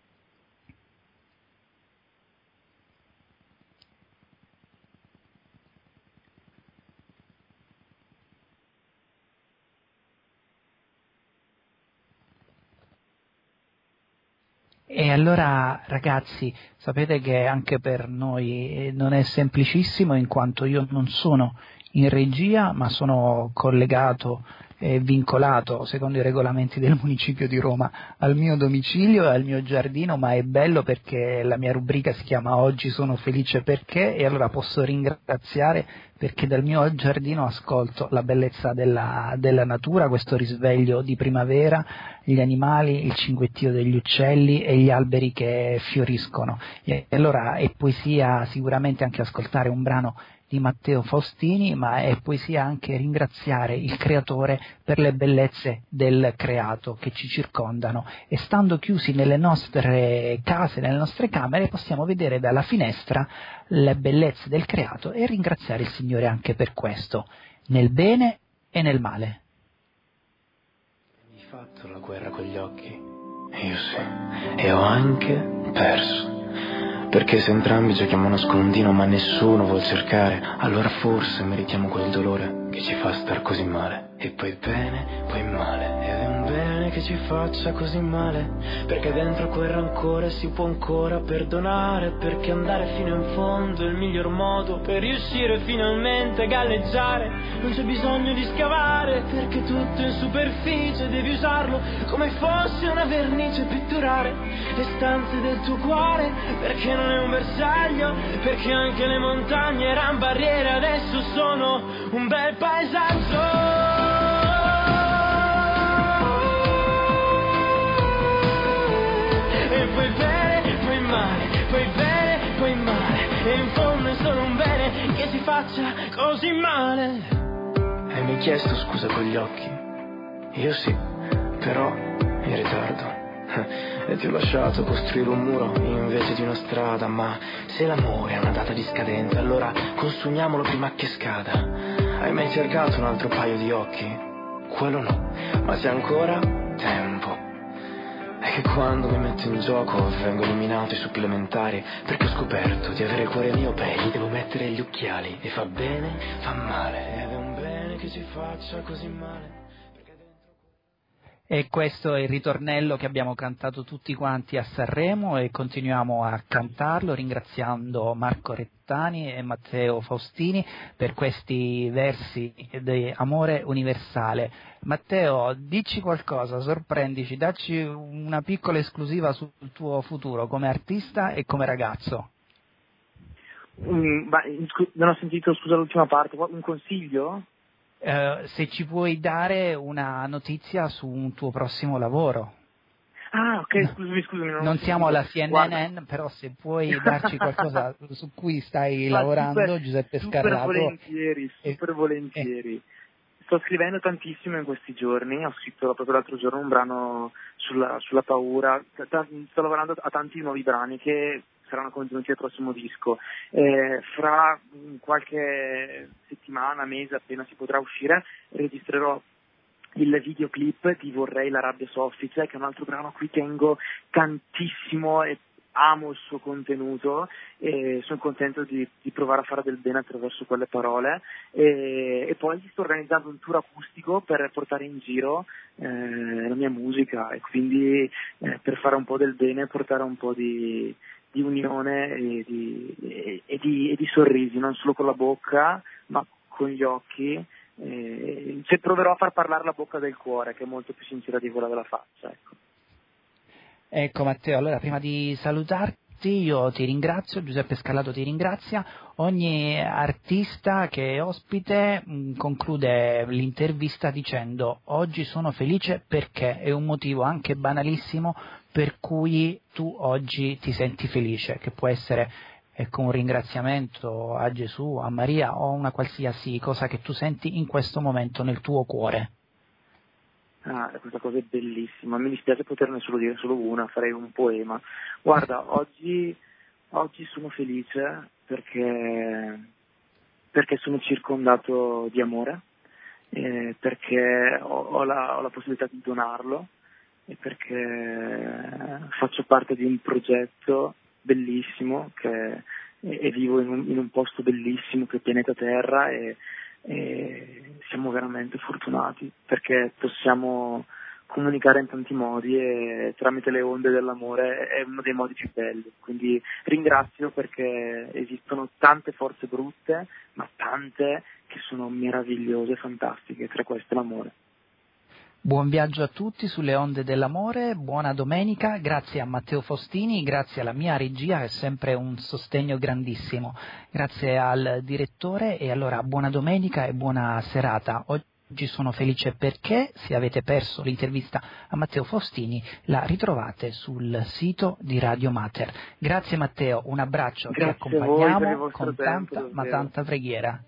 E allora ragazzi, sapete che anche per noi non è semplicissimo, in quanto io non sono in regia, ma sono collegato e vincolato, secondo i regolamenti del Municipio di Roma, al mio domicilio e al mio giardino, ma è bello perché la mia rubrica si chiama Oggi sono felice perché, e allora posso ringraziare perché dal mio giardino ascolto la bellezza della natura, questo risveglio di primavera, gli animali, il cinguettio degli uccelli e gli alberi che fioriscono. E allora è poesia sicuramente anche ascoltare un brano di Matteo Faustini, ma è poesia anche ringraziare il creatore per le bellezze del creato che ci circondano, e stando chiusi nelle nostre case, nelle nostre camere, possiamo vedere dalla finestra le bellezze del creato e ringraziare il Signore anche per questo, nel bene e nel male. Mi hai fatto la guerra con gli occhi, io sì, e ho anche perso. Perché se entrambi giochiamo a nascondino ma nessuno vuol cercare, allora forse meritiamo quel dolore che ci fa star così male. E poi bene, poi male, ed è un bene che ci faccia così male, perché dentro quel rancore si può ancora perdonare, perché andare fino in fondo è il miglior modo per riuscire finalmente a galleggiare. Non c'è bisogno di scavare, perché tutto in superficie devi usarlo come fosse una vernice, pitturare le stanze del tuo cuore, perché non è un bersaglio, perché anche le montagne eran barriere, adesso sono un bel paesaggio. E poi bene, poi male, poi bene, poi male, e in fondo è solo un bene che si faccia così male. E mi hai chiesto scusa con gli occhi, io sì, però in ritardo. E ti ho lasciato costruire un muro invece di una strada, ma se l'amore ha una data di scadenza, allora consumiamolo prima che scada. Hai mai cercato un altro paio di occhi? Quello no, ma c'è ancora tempo. È che quando mi metto in gioco vengo eliminato i supplementari, perché ho scoperto di avere il cuore miope, gli devo mettere gli occhiali. E fa bene, fa male, ed è un bene che ci faccia così male. E questo è il ritornello che abbiamo cantato tutti quanti a Sanremo e continuiamo a cantarlo ringraziando Marco Rettani e Matteo Faustini per questi versi di amore universale. Matteo, dici qualcosa, sorprendici, dacci una piccola esclusiva sul tuo futuro come artista e come ragazzo. Non ho sentito, scusa, l'ultima parte, un consiglio? Se ci puoi dare una notizia su un tuo prossimo lavoro. Ah, ok, scusami. Non siamo alla CNN, Guarda. però se puoi darci qualcosa su cui stai lavorando, Giuseppe Scarlato. Super volentieri. Sto scrivendo tantissimo in questi giorni, ho scritto proprio l'altro giorno un brano sulla paura, sto lavorando a tanti nuovi brani che saranno contenuti al prossimo disco. Fra qualche settimana, mese, appena si potrà uscire, registrerò il videoclip di Vorrei la rabbia soffice, che è un altro brano a cui tengo tantissimo e amo il suo contenuto e sono contento di provare a fare del bene attraverso quelle parole e poi sto organizzando un tour acustico per portare in giro la mia musica e quindi per fare un po' del bene, portare un po' di unione e di sorrisi, non solo con la bocca ma con gli occhi. Proverò a far parlare la bocca del cuore, che è molto più sincera di quella della faccia, ecco. Ecco Matteo, allora prima di salutarti io ti ringrazio, Giuseppe Scarlato ti ringrazia, ogni artista che è ospite conclude l'intervista dicendo oggi sono felice perché è un motivo anche banalissimo per cui tu oggi ti senti felice, che può essere un ringraziamento a Gesù, a Maria o una qualsiasi cosa che tu senti in questo momento nel tuo cuore. Questa cosa è bellissima, mi dispiace poterne solo dire solo una, farei un poema. Guarda, oggi sono felice perché sono circondato di amore, perché ho la possibilità di donarlo e perché faccio parte di un progetto bellissimo e vivo in un posto bellissimo che è il pianeta Terra e siamo veramente fortunati perché possiamo comunicare in tanti modi e tramite le onde dell'amore è uno dei modi più belli, quindi ringrazio perché esistono tante forze brutte ma tante che sono meravigliose e fantastiche, tra queste l'amore. Buon viaggio a tutti sulle onde dell'amore, buona domenica, grazie a Matteo Faustini, grazie alla mia regia che è sempre un sostegno grandissimo, grazie al direttore e allora buona domenica e buona serata. Oggi sono felice perché se avete perso l'intervista a Matteo Faustini la ritrovate sul sito di Radio Mater. Grazie Matteo, un abbraccio, grazie ti accompagniamo con tanta ma tanta preghiera.